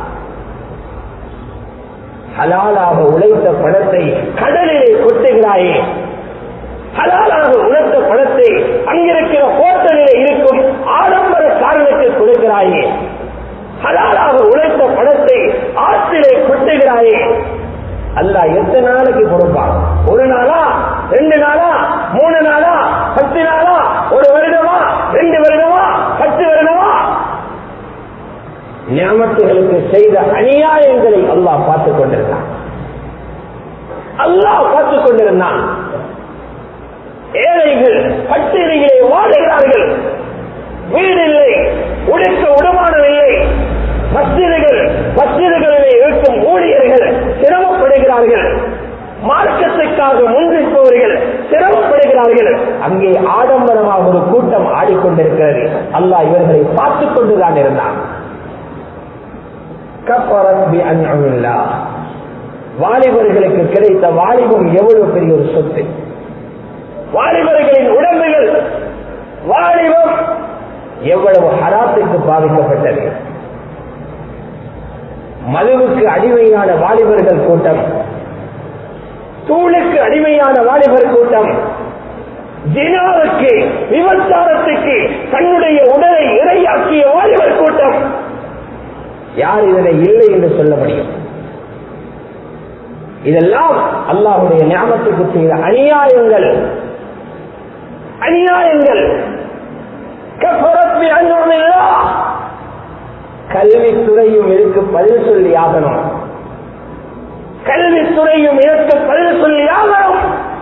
Speaker 2: ஹலாலாக உழைத்த பணத்தை கடலிலே கொட்டுகிறாயே, ஹலாலாக உழைத்த பணத்தை அங்கிருக்கிற ஹோட்டலிலே இருக்கும் ஆடம்பர காரனுக்கு கொடுக்கிறாயே, ஹலாலாக உழைத்த பணத்தை ஆற்றிலே கொட்டுகிறாயே. அல்லாஹ் எத்தனை நாளைக்கு கொடுப்பான்? ஒரு நாளா, ரெண்டு நாளா, மூணு நாளா, பத்து நாளா, ஒரு வருடமா, ரெண்டு வருடமா, பத்து வருடமா? நியமத்துகளுக்கு செய்த அநியாயங்களை அல்லாஹ் பார்த்துக் கொண்டிருந்தான். அல்லாஹ் பார்த்துக் கொண்டிருந்தான். ஏழைகள் பட்டினியிலே வாழுகிறார்கள். வீடு இல்லை, உடுக்க உடமானம் இல்லை. மஸ்ஜிதுகள் மஸ்ஜிதுகளிலே இருக்கும் ஊழியர்கள் சிரமப்படுகிறார்கள். மார்க்கத்துக்காக முன்னிற்பவர்கள் சிரமப்படுகிறார்கள். அங்கே ஆடம்பரமாக ஒரு கூட்டம் ஆடிக்கொண்டிருக்கிறது. அல்லாஹ் இவர்களை பார்த்துக் கொண்டுதான் இருந்தான். வாலிபர்களுக்கு கிடைத்த வாலிபம் எவ்வளவு பெரிய ஒரு சொத்து. வாலிபர்களின் உடம்புகள், வாலிபம் எவ்வளவு ஹராத்துக்கு பாதிக்கப்பட்டது. மதுவுக்கு அடிமையான வாலிபர்கள் கூட்டம், தூளுக்கு அடிமையான வாலிபர் கூட்டம், ஜினாவுக்கு, விபச்சாரத்துக்கு தன்னுடைய உடலை இரையாக்கிய வாலிபர் கூட்டம். யார் இதனை இல்லை என்று சொல்ல முடியும்? இதெல்லாம் அல்லாஹ்வுடைய நியமத்துக்கு செய்த அநியாயங்கள். அநியாயங்கள். கல்வித்துறையும் இதற்கு பதில் சொல்லி ஆகணும். கல்வித்துறையும் இதற்கு பதில் சொல்லி ஆகணும்.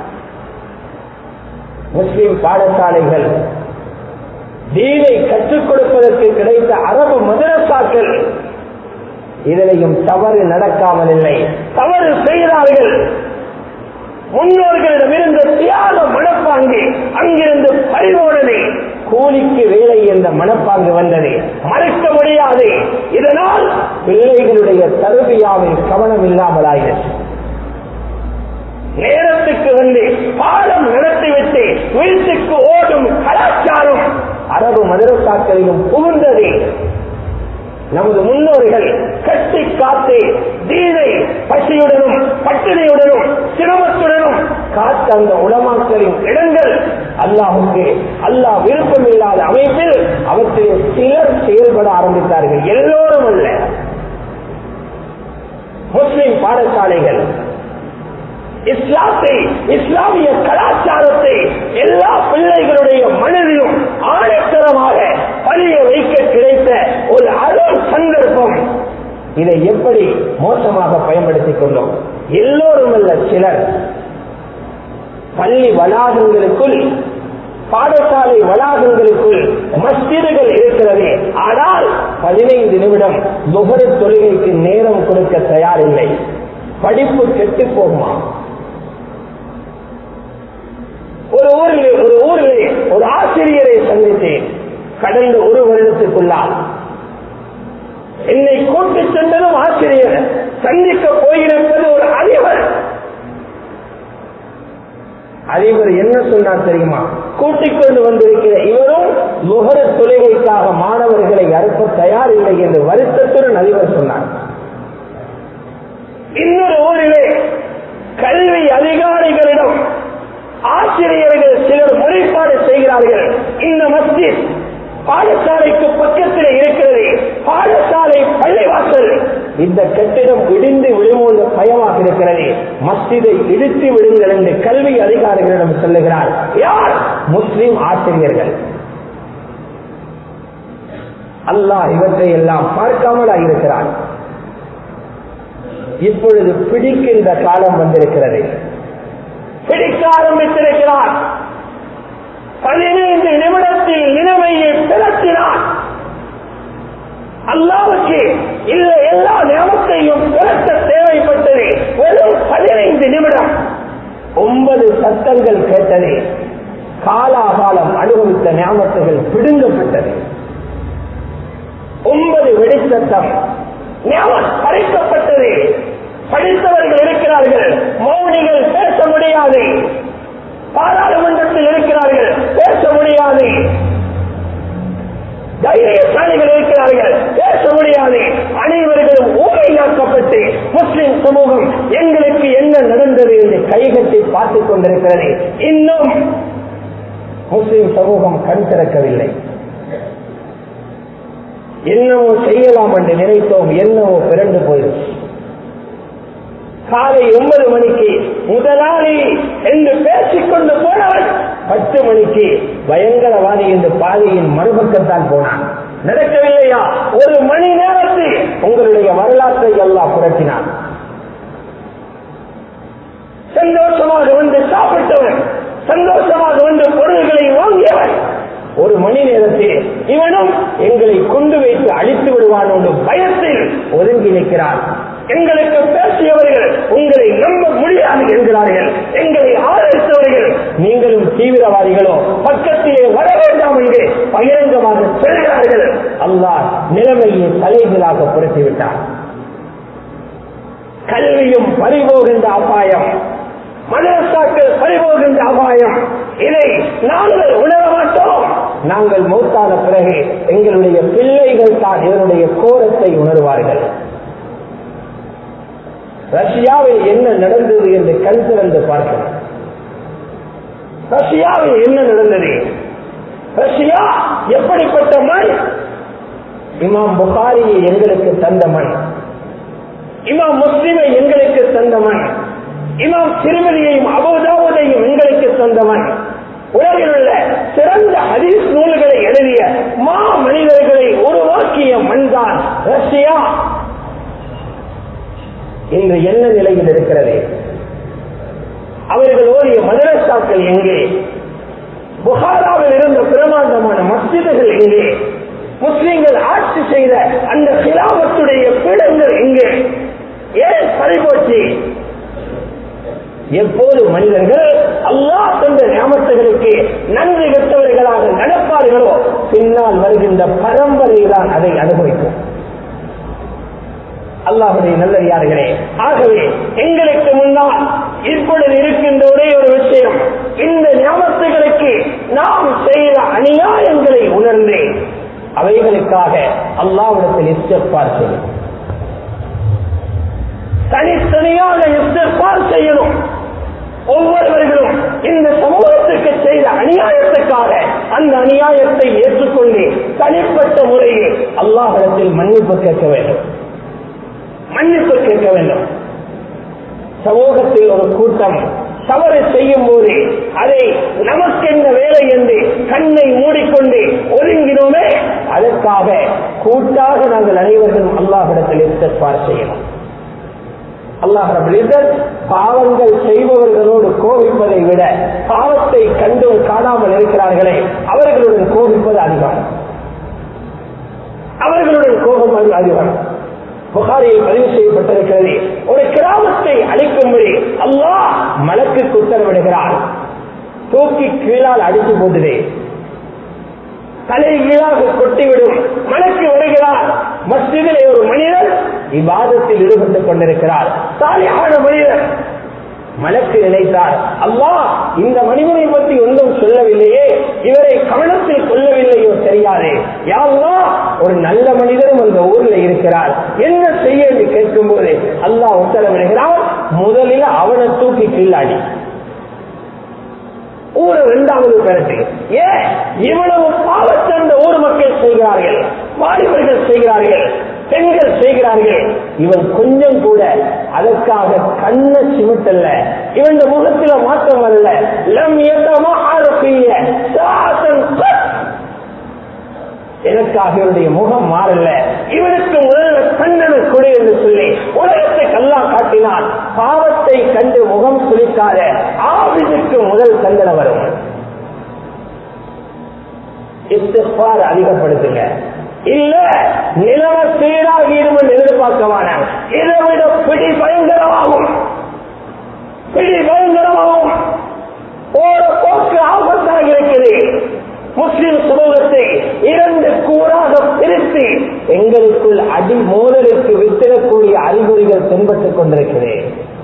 Speaker 2: முஸ்லிம் பாடசாலைகள், தீனை கற்றுக் கொடுப்பதற்கு கிடைத்த அரபு மதரசாக்கள், இதிலையும் தவறு நடக்காமல் இல்லை. தவறு செய்தார்கள். முன்னோர்களிடமிருந்த தியாக மனப்பாங்கு, அங்கிருந்து பரிவோடனை, கூலிக்கு வேலை என்ற மனப்பாங்கு வந்தது. மறுக்க முடியாது. இதனால் பிள்ளைகளுடைய தர்பியாவில் கவனம் இல்லாமலாயிற்று. நேரத்துக்கு வந்து பாடம் நடத்திவிட்டு வீட்டுக்கு ஓடும் கலாச்சாரம் அரபு மதரசாக்களிலும் புகுந்தது. நமது முன்னோர்கள் கட்டி காத்து தீனை பசியுடனும் பட்டினியுடனும் சிரமத்துடனும் காத்த அந்த உலமாக்களின் இடங்கள் அல்லாஹுக்கு அல்லாஹ் விருப்பமில்லாத அமைப்பில் அவற்றில் சிலர் செயல்பட ஆரம்பித்தார்கள். எல்லோரும் அல்ல. முஸ்லிம் பாடசாலைகள் இஸ்லாத்தை, இஸ்லாமிய கலாச்சாரத்தை எல்லா பிள்ளைகளுடைய மனதிலும் ஆழத்தரமாக பதிய வைக்க கிடைத்த ஒரு அருள் சந்தர்ப்பம். இதை எப்படி மோசமாக பயன்படுத்திக் கொண்டோம்? எல்லோரும் அல்ல, சிலர் பள்ளி வளாகங்களுக்குள், பாடசாலை வளாகங்களுக்குள் மஸ்ஜிதுகள் இருக்கிறது. ஆனால் பதினைந்து நிமிடம் துஹர் தொழுகைக்கு நேரம் கொடுக்க தயாரில்லை. படிப்பு கெட்டு போகுமா? ஒரு ஊரில் ஒரு ஊரில் ஒரு ஆசிரியரை சந்தித்தேன். கடந்த ஒரு வருடத்துக்குள்ளால் என்னை கூட்டி சென்றதும் ஆசிரியர், சந்திக்க போயிருப்பது ஒரு அதிபர். அதிபர் என்ன சொன்னார் தெரியுமா? கூட்டிக் கொண்டு வந்திருக்கிற இவரும் லுஹர் தொழுகைக்காக மாணவர்களை அனுப்ப தயாரில்லை என்று வருத்தத்துடன் அதிபர் சொன்னார். இன்னொரு ஊரிலே கல்வி அதிகாரிகளிடம் ஆசிரியர்கள் சிலர் முறைப்பாடு செய்கிறார்கள். இந்த மஸ்ஜித் பாடசாலைக்கு பக்கத்தில் இருக்கிறது, பாடசாலை பள்ளிவாசல், இந்த கட்டிடம் இடிந்து விழுமோ என்ற பயமாக இருக்கிறது, மஸ்ஜிதை இடித்து விடுங்கள் என்று கல்வி அதிகாரிகளிடம் சொல்லுகிறார். யார்? முஸ்லிம் ஆசிரியர்கள். அல்லாஹ் இவற்றை எல்லாம் பார்க்காமலா இருக்கிறார். இப்பொழுது பிடிக்கின்ற காலம் வந்திருக்கிறது. பிடிக்க ஆரம்பித்திருக்கிறார். பதினைந்து நிமிடத்தில் நிலைமையை பிறத்தினார். அல்லாஹ்வுக்கு இல்ல எல்லா நியமத்தையும் பிறத்த தேவைப்பட்டது. வெறும் பதினைந்து நிமிடம். ஒன்பது சத்தங்கள் கேட்டது. காலாகாலம் அனுபவித்த நியமத்துகள் பிடுங்கப்பட்டது. ஒன்பது வெடிச்சத்தம் நியமம் பறிக்கப்பட்டது. படித்தவர்கள் இருக்கிறார்கள், மௌனிகள் பேச முடியாது. பாராளுமன்றத்தில் இருக்கிறார்கள், பேச முடியாது. தைரியசாலிகள் இருக்கிறார்கள், பேச முடியாது. அனைவர்களும் ஊமையாக்கப்பட்டு முஸ்லிம் சமூகம் எங்களுக்கு என்ன நடந்தது என்று கைகட்டி பார்த்துக் கொண்டிருக்கிறது. இன்னும் முஸ்லிம் சமூகம் கண் திறக்கவில்லை. என்னவோ செய்யலாம் என்று நினைத்தோம், என்னவோ பிறண்டு போயிடுச்சு. காலை ஒன்பது மணிக்கு முதலாளி என்று பேசிக்கொண்டு போனவன் பத்து மணிக்கு பயங்கரவாதி என்று பாதையின் மறுபக்கத்தான் போனான். நடக்கவில்லையா? ஒரு மணி நேரத்தில் உங்களுடைய வரலாற்றை எல்லாம் புரட்டினான். சந்தோஷமாக வந்து சாப்பிட்டவன், சந்தோஷமாக வந்து பொருள்களை வாங்கியவன் ஒரு மணி நேரத்தில் இவனும் எங்களை கொண்டு வைத்து அழித்து விடுவான் என்று பயத்தில் ஒதுங்கி நிற்கிறான். எங்களுக்கு பேசியவர்கள் உங்களை நம்ப முடியாது என்கிறார்கள். எங்களை ஆதரித்தவர்கள் நீங்களும் தீவிரவாதிகளோ, பக்கத்திலே வர வேண்டாம் என்று பகிரங்கமாக சொல்கிறார்கள். அல்லாஹ் நிலைமையை தலைகளாக புரட்டிவிட்டார். கல்வியும் பறிபோகின்ற அபாயம், மதரசாக்கள் பறிபோகின்ற அபாயம். இதை நாங்கள் உணர மாட்டோம். நாங்கள் மௌத்தான பிறகு எங்களுடைய பிள்ளைகள் தான் இதனுடைய கோரத்தை உணர்வார்கள். ரஷ்யாவில் என்ன நடந்தது என்று கண் திறந்து பார்க்கணும். ரஷ்யாவில் என்ன நடந்தது? ரஷ்யா எப்படிப்பட்ட மண்? இமாம் புகாரியை எங்களுக்கு தந்த மண், இமாம் முஸ்லிமை எங்களுக்கு தந்த மண், இமாம் திருமதியையும் அபூதாவூதையும் எங்களுக்கு தந்த மண், உலகில் உள்ள சிறந்த ஹதீஸ் நூல்களை எழுதிய மா மனிதர்களை உருவாக்கிய மண் தான் ரஷ்யா. இன்று என்ன நிலையில் இருக்கிறது? அவர்கள் ஓடிய மதரசாக்கள் எங்கே? புகாராவில் இருந்த பிரமாண்டமான மஸ்ஜிதுகள் எங்கே? முஸ்லிம்கள் ஆட்சி செய்த அந்த கிலாபத்துடைய பீடங்கள் எங்கே? ஏன் பறிபோச்சு? எப்போது மனிதர்கள் அல்லாஹ் தந்த நியமத்துகளுக்கு நன்றி கெட்டவர்களாக நடப்பார்களோ பின்னால் வருகின்ற பரம்பரையில்தான் அதை அனுபவிக்கும். அல்லாஹ்வுடைய நல்லடியார்களே, ஆகவே எங்களுக்கு முன்னால் இப்பொழுது இருக்கின்ற ஒரே ஒரு விஷயம், இந்த நியமத்துகளுக்கு நாம் செய்த அநியாயங்களை உணர்ந்து அவைகளுக்காக அல்லாஹ்விடத்தில் இஸ்திக்பார் செய்யணும். தனித்தனியாக இஸ்திக்பார் செய்யணும். ஒவ்வொருவர்களும் இந்த சமூகத்துக்கு செய்த அநியாயத்துக்காக அந்த அநியாயத்தை ஏற்றுக்கொண்டு தனிப்பட்ட முறையில் அல்லாஹ்விடத்தில் மன்னிப்பு கேட்க வேண்டும், மன்னிப்பு கேட்க வேண்டும். சமூகத்தில் ஒரு கூட்டம் தவறு செய்யும் போது அதை நமக்கு என்ன வேலை என்று கண்ணை மூடிக்கொண்டு ஒதுங்கினோமே, அதற்காக கூட்டாக நாங்கள் அனைவரும் அல்லாஹ்விடத்தில் இஸ்திக்பார் செய்யணும். அல்லாஹ் ரப்பல் இஸ்ஸத் பாவங்கள் செய்பவர்களோடு கோபிப்பதை விட பாவத்தை கண்டும் காணாமல் இருக்கிறார்களே அவர்களுடன் கோபிப்பது அதிகம், அவர்களுடன் கோபம் அதிகம். புகாரியில் பதிவு செய்யப்பட்டிருக்கிறது, ஒரு கிராமத்தை அழிக்கும்படி அல்லாஹ் மலக்குக்கு உத்தரவிடுகிறார். தூக்கி கீழால் அடித்து போட்டுதே, தலை கீழாக கொட்டிவிடும். மலக்கு வருகிறார். மஸ்ஜிதிலே ஒரு மனிதர் இபாதத்தில் ஈடுபட்டுக் கொண்டிருக்கிறார், சாலிஹான மனிதர். மலக்கு நினைத்தார், அல்லாஹ் இந்த மனிதனை பற்றி ஒன்றும் சொல்லவில்லையே, இவரை கவனத்தில் கொள்ளவில்லையோ தெரியாது. யா அல்லாஹ், ஒரு நல்ல மனிதரும் அந்த ஊரில் இருக்கிறார், என்ன செய்ய என்று கேட்கும் போது அல்லாஹ் உத்தரவிடுகிறார், முதலில் அவனை தூக்கி கீழாடி ஊரை இரண்டாவது பெறட்டு. ஏன் இவ்வளவு பாவத்தை அந்த ஊர் மக்கள் செய்கிறார்கள், வாலிபர்கள் செய்கிறார்கள், பெண்கள் செய்கிறார்கள். இவன் கொஞ்சம் கூட அதற்காக கண்ண சிமிட்டல்ல, இவன் முகத்தில மாற்றம் அல்ல. லம் யதமஹரபிய சாசன் எனக்காக இவருடைய முகம் மாறல, இவனுக்கு முதல்ல தண்டனை கொடு என்று சொல்லி உலகத்தை கல்லா காட்டினான். பாவத்தை கண்டு முகம் சுளிக்காத ஆபிதுக்கு முதல் தண்டனை வரும். இஸ்திக்பார் அதிகப்படுத்துங்க. இல்ல நிலவ சீராகி இருமல் எதிர்பார்க்கவான இதை விட பிடி பயங்கரமாகும், பிடி பயங்கரமாகும். போற போக்கு ஆபத்தாக இருக்கிறது. முஸ்லிம் சமூகத்தை இரண்டு கூறாக பிரித்து எங்களுக்குள் அடி மோதலுக்கு வித்திடக்கூடிய அறிகுறிகள் தென்பட்டுக் கொண்டிருக்கிறேன்.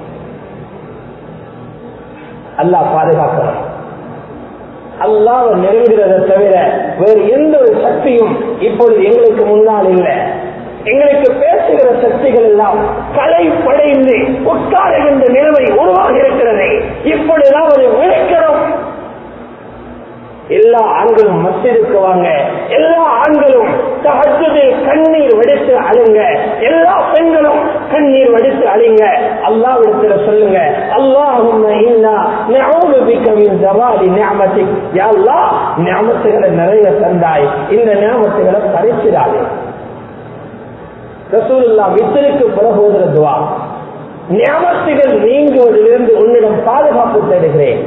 Speaker 2: அல்லாஹ் பாதுகாக்கணும். அல்லாஹ் நிறைவேறதை தவிர வேறு எந்த ஒரு சக்தியும் இப்பொழுது எங்களுக்கு முன்னால் இல்லை. எங்களுக்கு பேசுகிற சக்திகள் எல்லாம் கலை படைந்து உட்காருகின்ற நிலைமை உருவாகி இருக்கிறது. இப்பொழுதுதான் ஒரு விளக்கணும். எல்லா ஆண்களும் மஸ்ஜிதுக்கு வாங்க, எல்லா ஆண்களும் தஹஜ்ஜுதில் கண்ணீர் வடித்து அழுங்க, எல்லா பெண்களும் கண்ணீர் வடித்து அழுங்க. அல்லாஹ்விடத்துல சொல்லுங்க, அல்லாஹும்ம இன்னா நஊது பிக மின் ஜவாலி நிஅமதிக். யா அல்லாஹ், நிஅமத்துகளை நிறைய தந்தாய், இந்த நிஅமத்துகளை பறிச்சிடாதே. ரசூலுல்லாஹ் வித்ருக்கு பிறகு ஓதுற துஆ, நிஅமத்துகள் நீங்குவதிலிருந்து உன்னிடம் பாதுகாப்பு தேடுகிறேன்.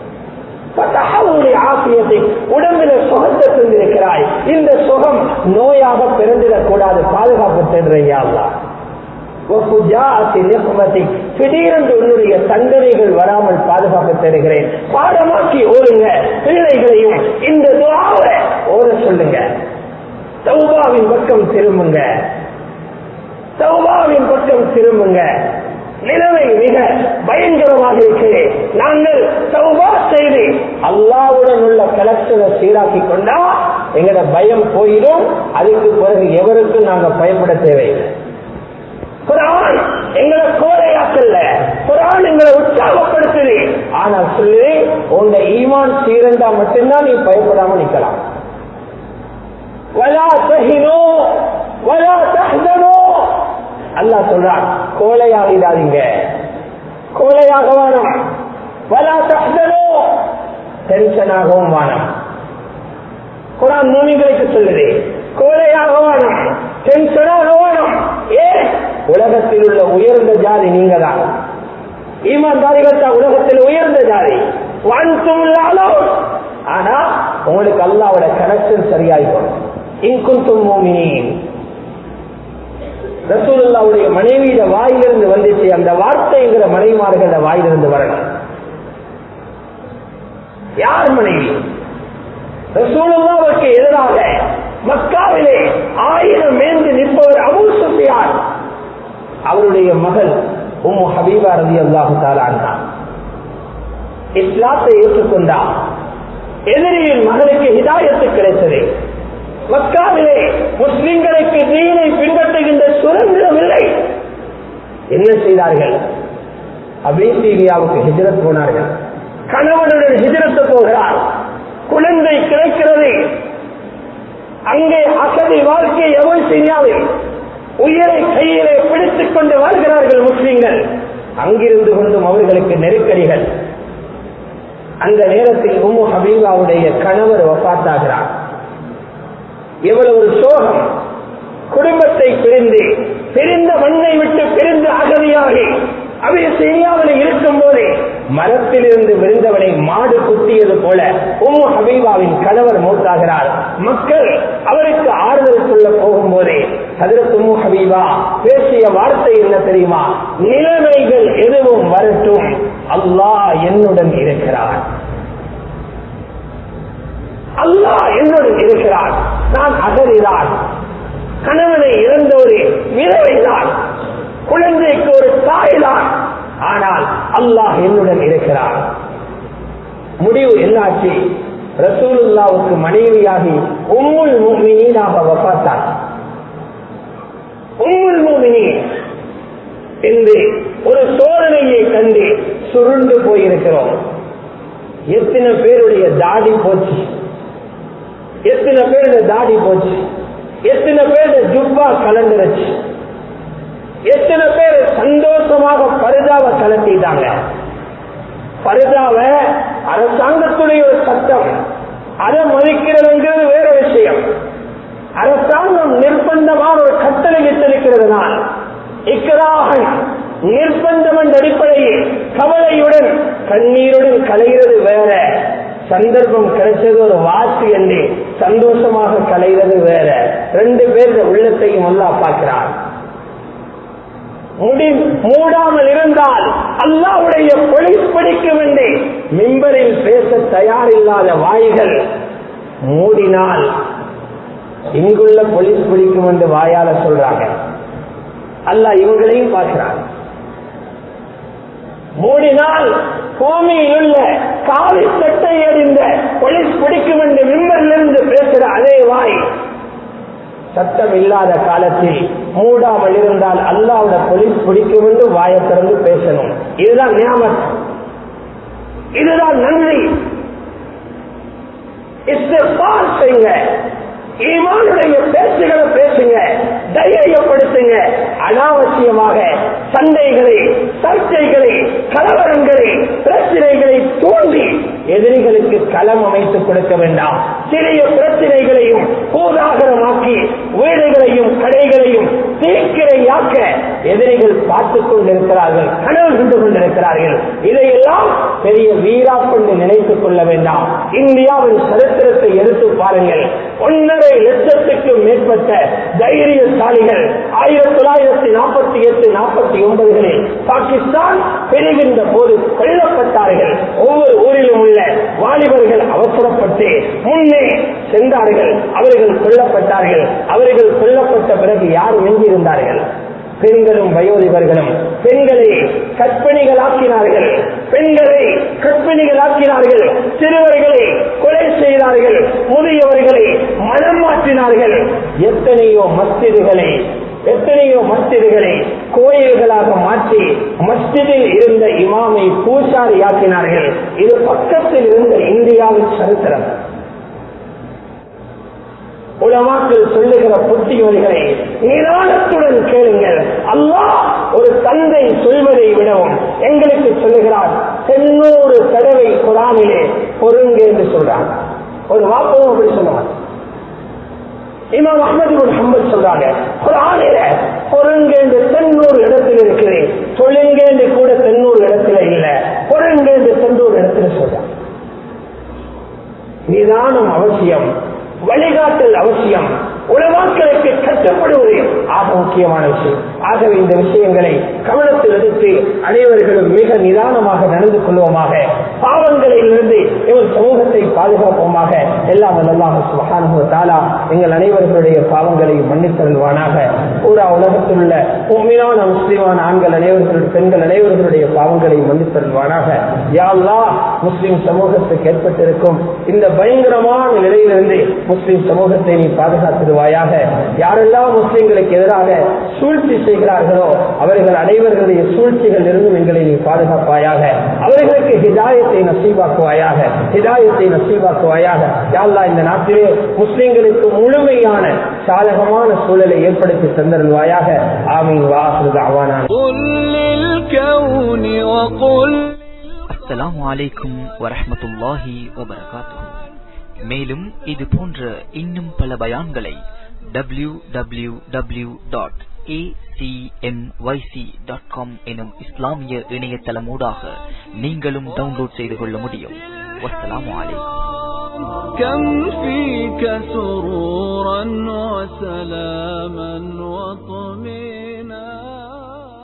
Speaker 2: உடம்பில சுகத்தை தந்திருக்கிறாய், இந்த சுகம் நோயாக பிறந்திடக் கூடாது, பாதுகாப்பு தேடுறையா. திடீரென்று உன்னுடைய தண்டனைகள் வராமல் பாதுகாப்பு தேடுகிறேன். பாடமாக்கி ஓடுங்க, பிள்ளைகளையும் இந்த துஆவை ஓட சொல்லுங்க. தௌபாவின் பக்கம் திரும்புங்க, தௌபாவின் பக்கம் திரும்புங்க. நிலைமை மிக பயங்கரமாக இருக்கிறது. நாங்கள் தௌபா செய்து அல்லாஹ்வுடன் உள்ள கனெக்ஷனை சீராக்கி கொண்டா எங்கட பயம் போயிடும். அதுக்கு பிறகு எவருக்கும் நாங்க பயப்பட தேவையில்லை. குர்ஆன் எங்களை கோரையாக்கல்ல, குர்ஆன் எங்களை உற்சாகப்படுத்துது. ஆனால் சொல்லி உங்க ஈமான் சீரண்டா மட்டும்தான் நீ பயப்படாம நிக்கலாம். வலா தஹினு வலா தஹ்சனு. அல்லாஹ் சொல்றான், கோழையாகிடாதீங்க, கோழையாக வேணும். வலா தஹ்சனு, டென்ஷனாகவும் வேணும். குர்ஆன் மூமின்களுக்கு சொல்லுது, கோழையாக வேணும், டென்ஷனாக வேணும். ஏன்? உலகத்தில் உள்ள உயர்ந்த ஜாதி நீங்க தான். ஈமான்தாரிகள் தான் உலகத்தில் உயர்ந்த ஜாதி. ஆனா உங்களுக்கு அல்லாஹ்வோட கனெக்ஷன் சரியாயிடும். இன்குன்தும் மூமினீன். ரசூலுல்லாஹ்வுடைய மனைவியிட வாயிலிருந்து வந்துச்சு அந்த வார்த்தைங்கிற மனைவிமார்கள வாயிலிருந்து வரணும். யார் மனைவி? ரசூலுல்லாஹ்வுக்கு எதிராக மக்காவிலே ஆயிரம் மேந்து நிற்பவர் அபூ சுஃபியான். அவருடைய மகள் உம்மு ஹபீபா ரலியல்லாஹு தஆலா அன்ஹா இஸ்லாத்தை ஏற்றுக்கொண்டார். எதிரியின் மகளுக்கு ஹிதாயத்து கிடைத்தது. மக்காவிலே முஸ்லிம்களுக்கு தீனை பின்பற்றுகின்ற சுதந்திரம் இல்லை. என்ன செய்தார்கள்? அபீசீனியாவுக்கு ஹிஜ்ரத் போனார்கள். கணவனுடன் ஹிஜ்ரத்து போகிறார். குழந்தை கிடைக்கிறது. அங்கே அசதி வாழ்க்கை அபீசீனியாவில் உயிரை கையிலே பிடித்துக் கொண்டு வாழ்கிறார்கள் முஸ்லிம்கள். அங்கிருந்து கொண்டும் அவர்களுக்கு நெருக்கடிகள். அந்த நேரத்தில் உம்மு ஹபீபாவுடைய கணவர் வஃபாத்தாகிறார். எவ்வளவு ஒரு சோகம்! குடும்பத்தை பிரிந்து, பிரிந்த மண்ணை விட்டு பிரிந்து அகதியாகி அவை செய்யாமல் இருக்கும் போதே மரத்திலிருந்து விழுந்தவனை மாடு குத்தியது போல உம்மு ஹபீபாவின் கணவர் மௌத்தாகிறார். மக்கள் அவருக்கு ஆறுதல் சொல்ல போகும் போதே ஹஜ்ரத் உம்மு ஹபீபா பேசிய வார்த்தை என்ன தெரியுமா? நிலைமைகள் எதுவும் வரட்டும், அல்லாஹ் என்னுடன் இருக்கிறார், அல்லாஹ் என்னுடன் இருக்கிறார். நான் அகதிதான், கணவனை இழந்த ஒரு விதவைதான், குழந்தைக்கு ஒரு தாய்தான், ஆனால் அல்லாஹ் என்னுடன் இருக்கிறார். முடிவு என்னாச்சு? ரசூலுல்லாவுக்கு மனைவியாகி உம்முல் முஃமினீனாக வஃபாத்தார். உம்முல் முஃமினீன் என்று ஒரு சோதனையை கண்டு சுருண்டு போயிருக்கிறோம். எத்தனை பேருடைய தாடி போச்சு, எத்தனை பேருடைய தாடி போச்சு, எத்தனை பேருடைய ஜுப்பா கலந்துருச்சு, எத்தனை பேர் சந்தோஷமாக பரிதாவை கலட்டிட்டாங்க. பரிதாவை அரசாங்கத்துடைய ஒரு சட்டம், அதை மதிக்கிறதுங்கிறது வேற விஷயம். அரசாங்கம் நிர்பந்தமான ஒரு கட்டளை இட்டிருக்கிறதுனால் இக்கராக நிர்பந்தம் என்ற அடிப்படையில் கவலையுடன் கண்ணீருடன் கலைகிறது வேற, சந்தர்ப்பம் கிடைச்சது ஒரு வாசி என்று சந்தோஷமாக கலைகிறது வேற. ரெண்டு பேர் உள்ளத்தையும் அல்லாஹ் பார்க்கிறார். முடி மூடாமல் இருந்தால் அல்லாஹ்வுடைய போலீஸ் படிக்கும் என்று மிம்பரில் பேச தயாரில்லாத வாய்கள் மூடினால் இங்குள்ள போலீஸ் பிடிக்கும் என்று வாயால சொல்றாங்க. அல்லாஹ் இவங்களையும் பார்க்கிறார். மூடினால் பூமியில் உள்ள காவி சட்டை எறிந்த போலீஸ் பிடிக்கும் என்று மிம்பரிலிருந்து பேசுற அதே வாய் சட்டம் இல்லாத காலத்தில் மூடாமல் இருந்தால் அல்லாஹ்வுடைய போலீஸ் பிடிக்கும் என்று வாயை திறந்து பேசணும். இதுதான் நியாமத், இதுதான் நன்றி. இஸ்திக்பார் செய்யுங்க, ஈமானுடைய பேச்சுகளை பேசுங்க, தைரியப்படுத்துங்க. அனாவசியமாக சண்டைகளை, சர்ச்சைகளை, கலவரங்களை, பிரச்சனைகளை தோண்டி எதிரிகளுக்கு களம் அமைத்துக் கொடுக்க வேண்டாம். சிறிய பிரச்சனைகளையும் பூதாகரமாக்கி வீடுகளையும் கடைகளையும் தீக்கிரையாக்க எதிரிகள் பார்த்துக் கொண்டிருக்கிறார்கள், கனவு கண்டு கொண்டிருக்கிறார்கள். இதையெல்லாம் பெரிய வீராப்பென்று நினைத்துக் கொள்ள வேண்டாம். இந்தியாவின் சரித்திரத்தை எடுத்து பாருங்கள். ஒன்றரை லட்சத்துக்கும் மேற்பட்ட தைரியசாலிகள் ஆயிரத்தி தொள்ளாயிரத்தி நாற்பத்தி எட்டு நாற்பத்தி ஒன்பதுகளில் பாகிஸ்தான் பெறுகின்ற போது கொல்லப்பட்டார்கள். ஒவ்வொரு ஊரிலும் உள்ள வாலிபர்கள் அவசரப்பட்டு முன்னே சென்றார்கள், அவர்கள் கொல்லப்பட்டார்கள். அவர்கள் கொல்லப்பட்ட பிறகு யார் எங்கிருந்தார்கள்? பெண்களும் வயோதிபர்களும். பெண்களை கற்பிணிகளாக்கினார்கள், பெண்களை கற்பிணிகளாக்கினார்கள், சிறுவர்களை கொலை செய்தார்கள், முதியவர்களை மனம் மாற்றினார்கள். எத்தனையோ மஸ்ஜிதுகளை எத்தனையோ மஸ்ஜிதுகளை கோயில்களாக மாற்றி மஸ்ஜிதில் இருந்த இமாமை பூசாரியாக்கினார்கள். இது பக்கத்தில் இருந்த இந்தியாவின் சரித்திரம். உலமாக்கள் சொல்லுகிற புத்திமதிகளை நிதானத்துடன் கேளுங்கள். அல்லாஹ் ஒரு தந்தை சொல்வதை விடவும் எங்களுக்கு சொல்லுகிறார். தொண்ணூறு தடவை குர்ஆனிலே பொருங்க என்று சொல்றாங்க. ஒரு வாப்பவும் அப்படி சொல்லுவாங்க. இமாம் அஹ்மது பின் ஹம்பல் சொல்றாங்க, குர்ஆனிலே பொருங்க என்று தொண்ணூறு இடத்தில் இருக்குது, சொல்லுங்க என்று கூட தொண்ணூறு இடத்துல இல்ல, பொருங்க என்று தொண்ணூறு இடத்துல சொல்றாங்க. நிதானம் அவசியம், வழிகாட்டல் அவசியம், உலமாக்களுக்கு கட்டப்படுவது ஆக முக்கியமான விஷயம். ஆகவே இந்த விஷயங்களை கவனத்தில் எடுத்து அனைவர்களும் மிக நிதானமாக நடந்து கொள்வோமாக, பாவங்களிலிருந்து எங்கள் சமூகத்தை பாதுகாப்போமாக. எல்லாம் அல்லாஹ் சுப்ஹானஹு வ தஆலா எங்கள் அனைவர்களுடைய பாவங்களை மன்னித்தருள்வானாக. பூரா உலகத்தில் உள்ள முஃமினான முஸ்லிமான ஆண்கள் அனைவர்களுடைய, பெண்கள் அனைவர்களுடைய பாவங்களை மன்னித்தருள்வானாக. யா அல்லாஹ், முஸ்லிம் சமூகத்துக்கு ஏற்பட்டிருக்கும் இந்த பயங்கரமான நிலையிலிருந்து முஸ்லிம் சமூகத்தை நீ பாதுகாத்திருவாயாக. யாரெல்லாம் முஸ்லிம்களுக்கு எதிராக சூழ்ச்சி செய்கிறார்களோ அவர்கள் அனைவர்களுடைய சூழ்ச்சிகள் இருந்தும் எங்களை நீ பாதுகாப்பாயாக. அவர்களுக்கு ஹிதாயத்தை நசீபாக்குவாயாக, ஹிதாயத்தை நசீபாக்குவாயாக. யா அல்லாஹ், இந்த நாட்டிலே முஸ்லிம்களுக்கு முழுமையான சாதகமான சூழலை ஏற்படுத்தி தந்தருள்வாயாக. ஆமீன். வாஹிரு தஅவானா.
Speaker 3: அஸ்ஸலாமு அலைக்கும் வரஹ்மத்துல்லாஹி வபரகாத்துஹு. மேலும் இது போன்ற இன்னும் பல பயான்களை W W W dot A C M Y C dot com எனும் இஸ்லாமிய இணையதளமூடாக நீங்களும் டவுன்லோட் செய்து கொள்ள முடியும். வஸ்ஸலாமு அலைக்கும்.
Speaker 4: كم فيك سرورا وسلاما وطمئنا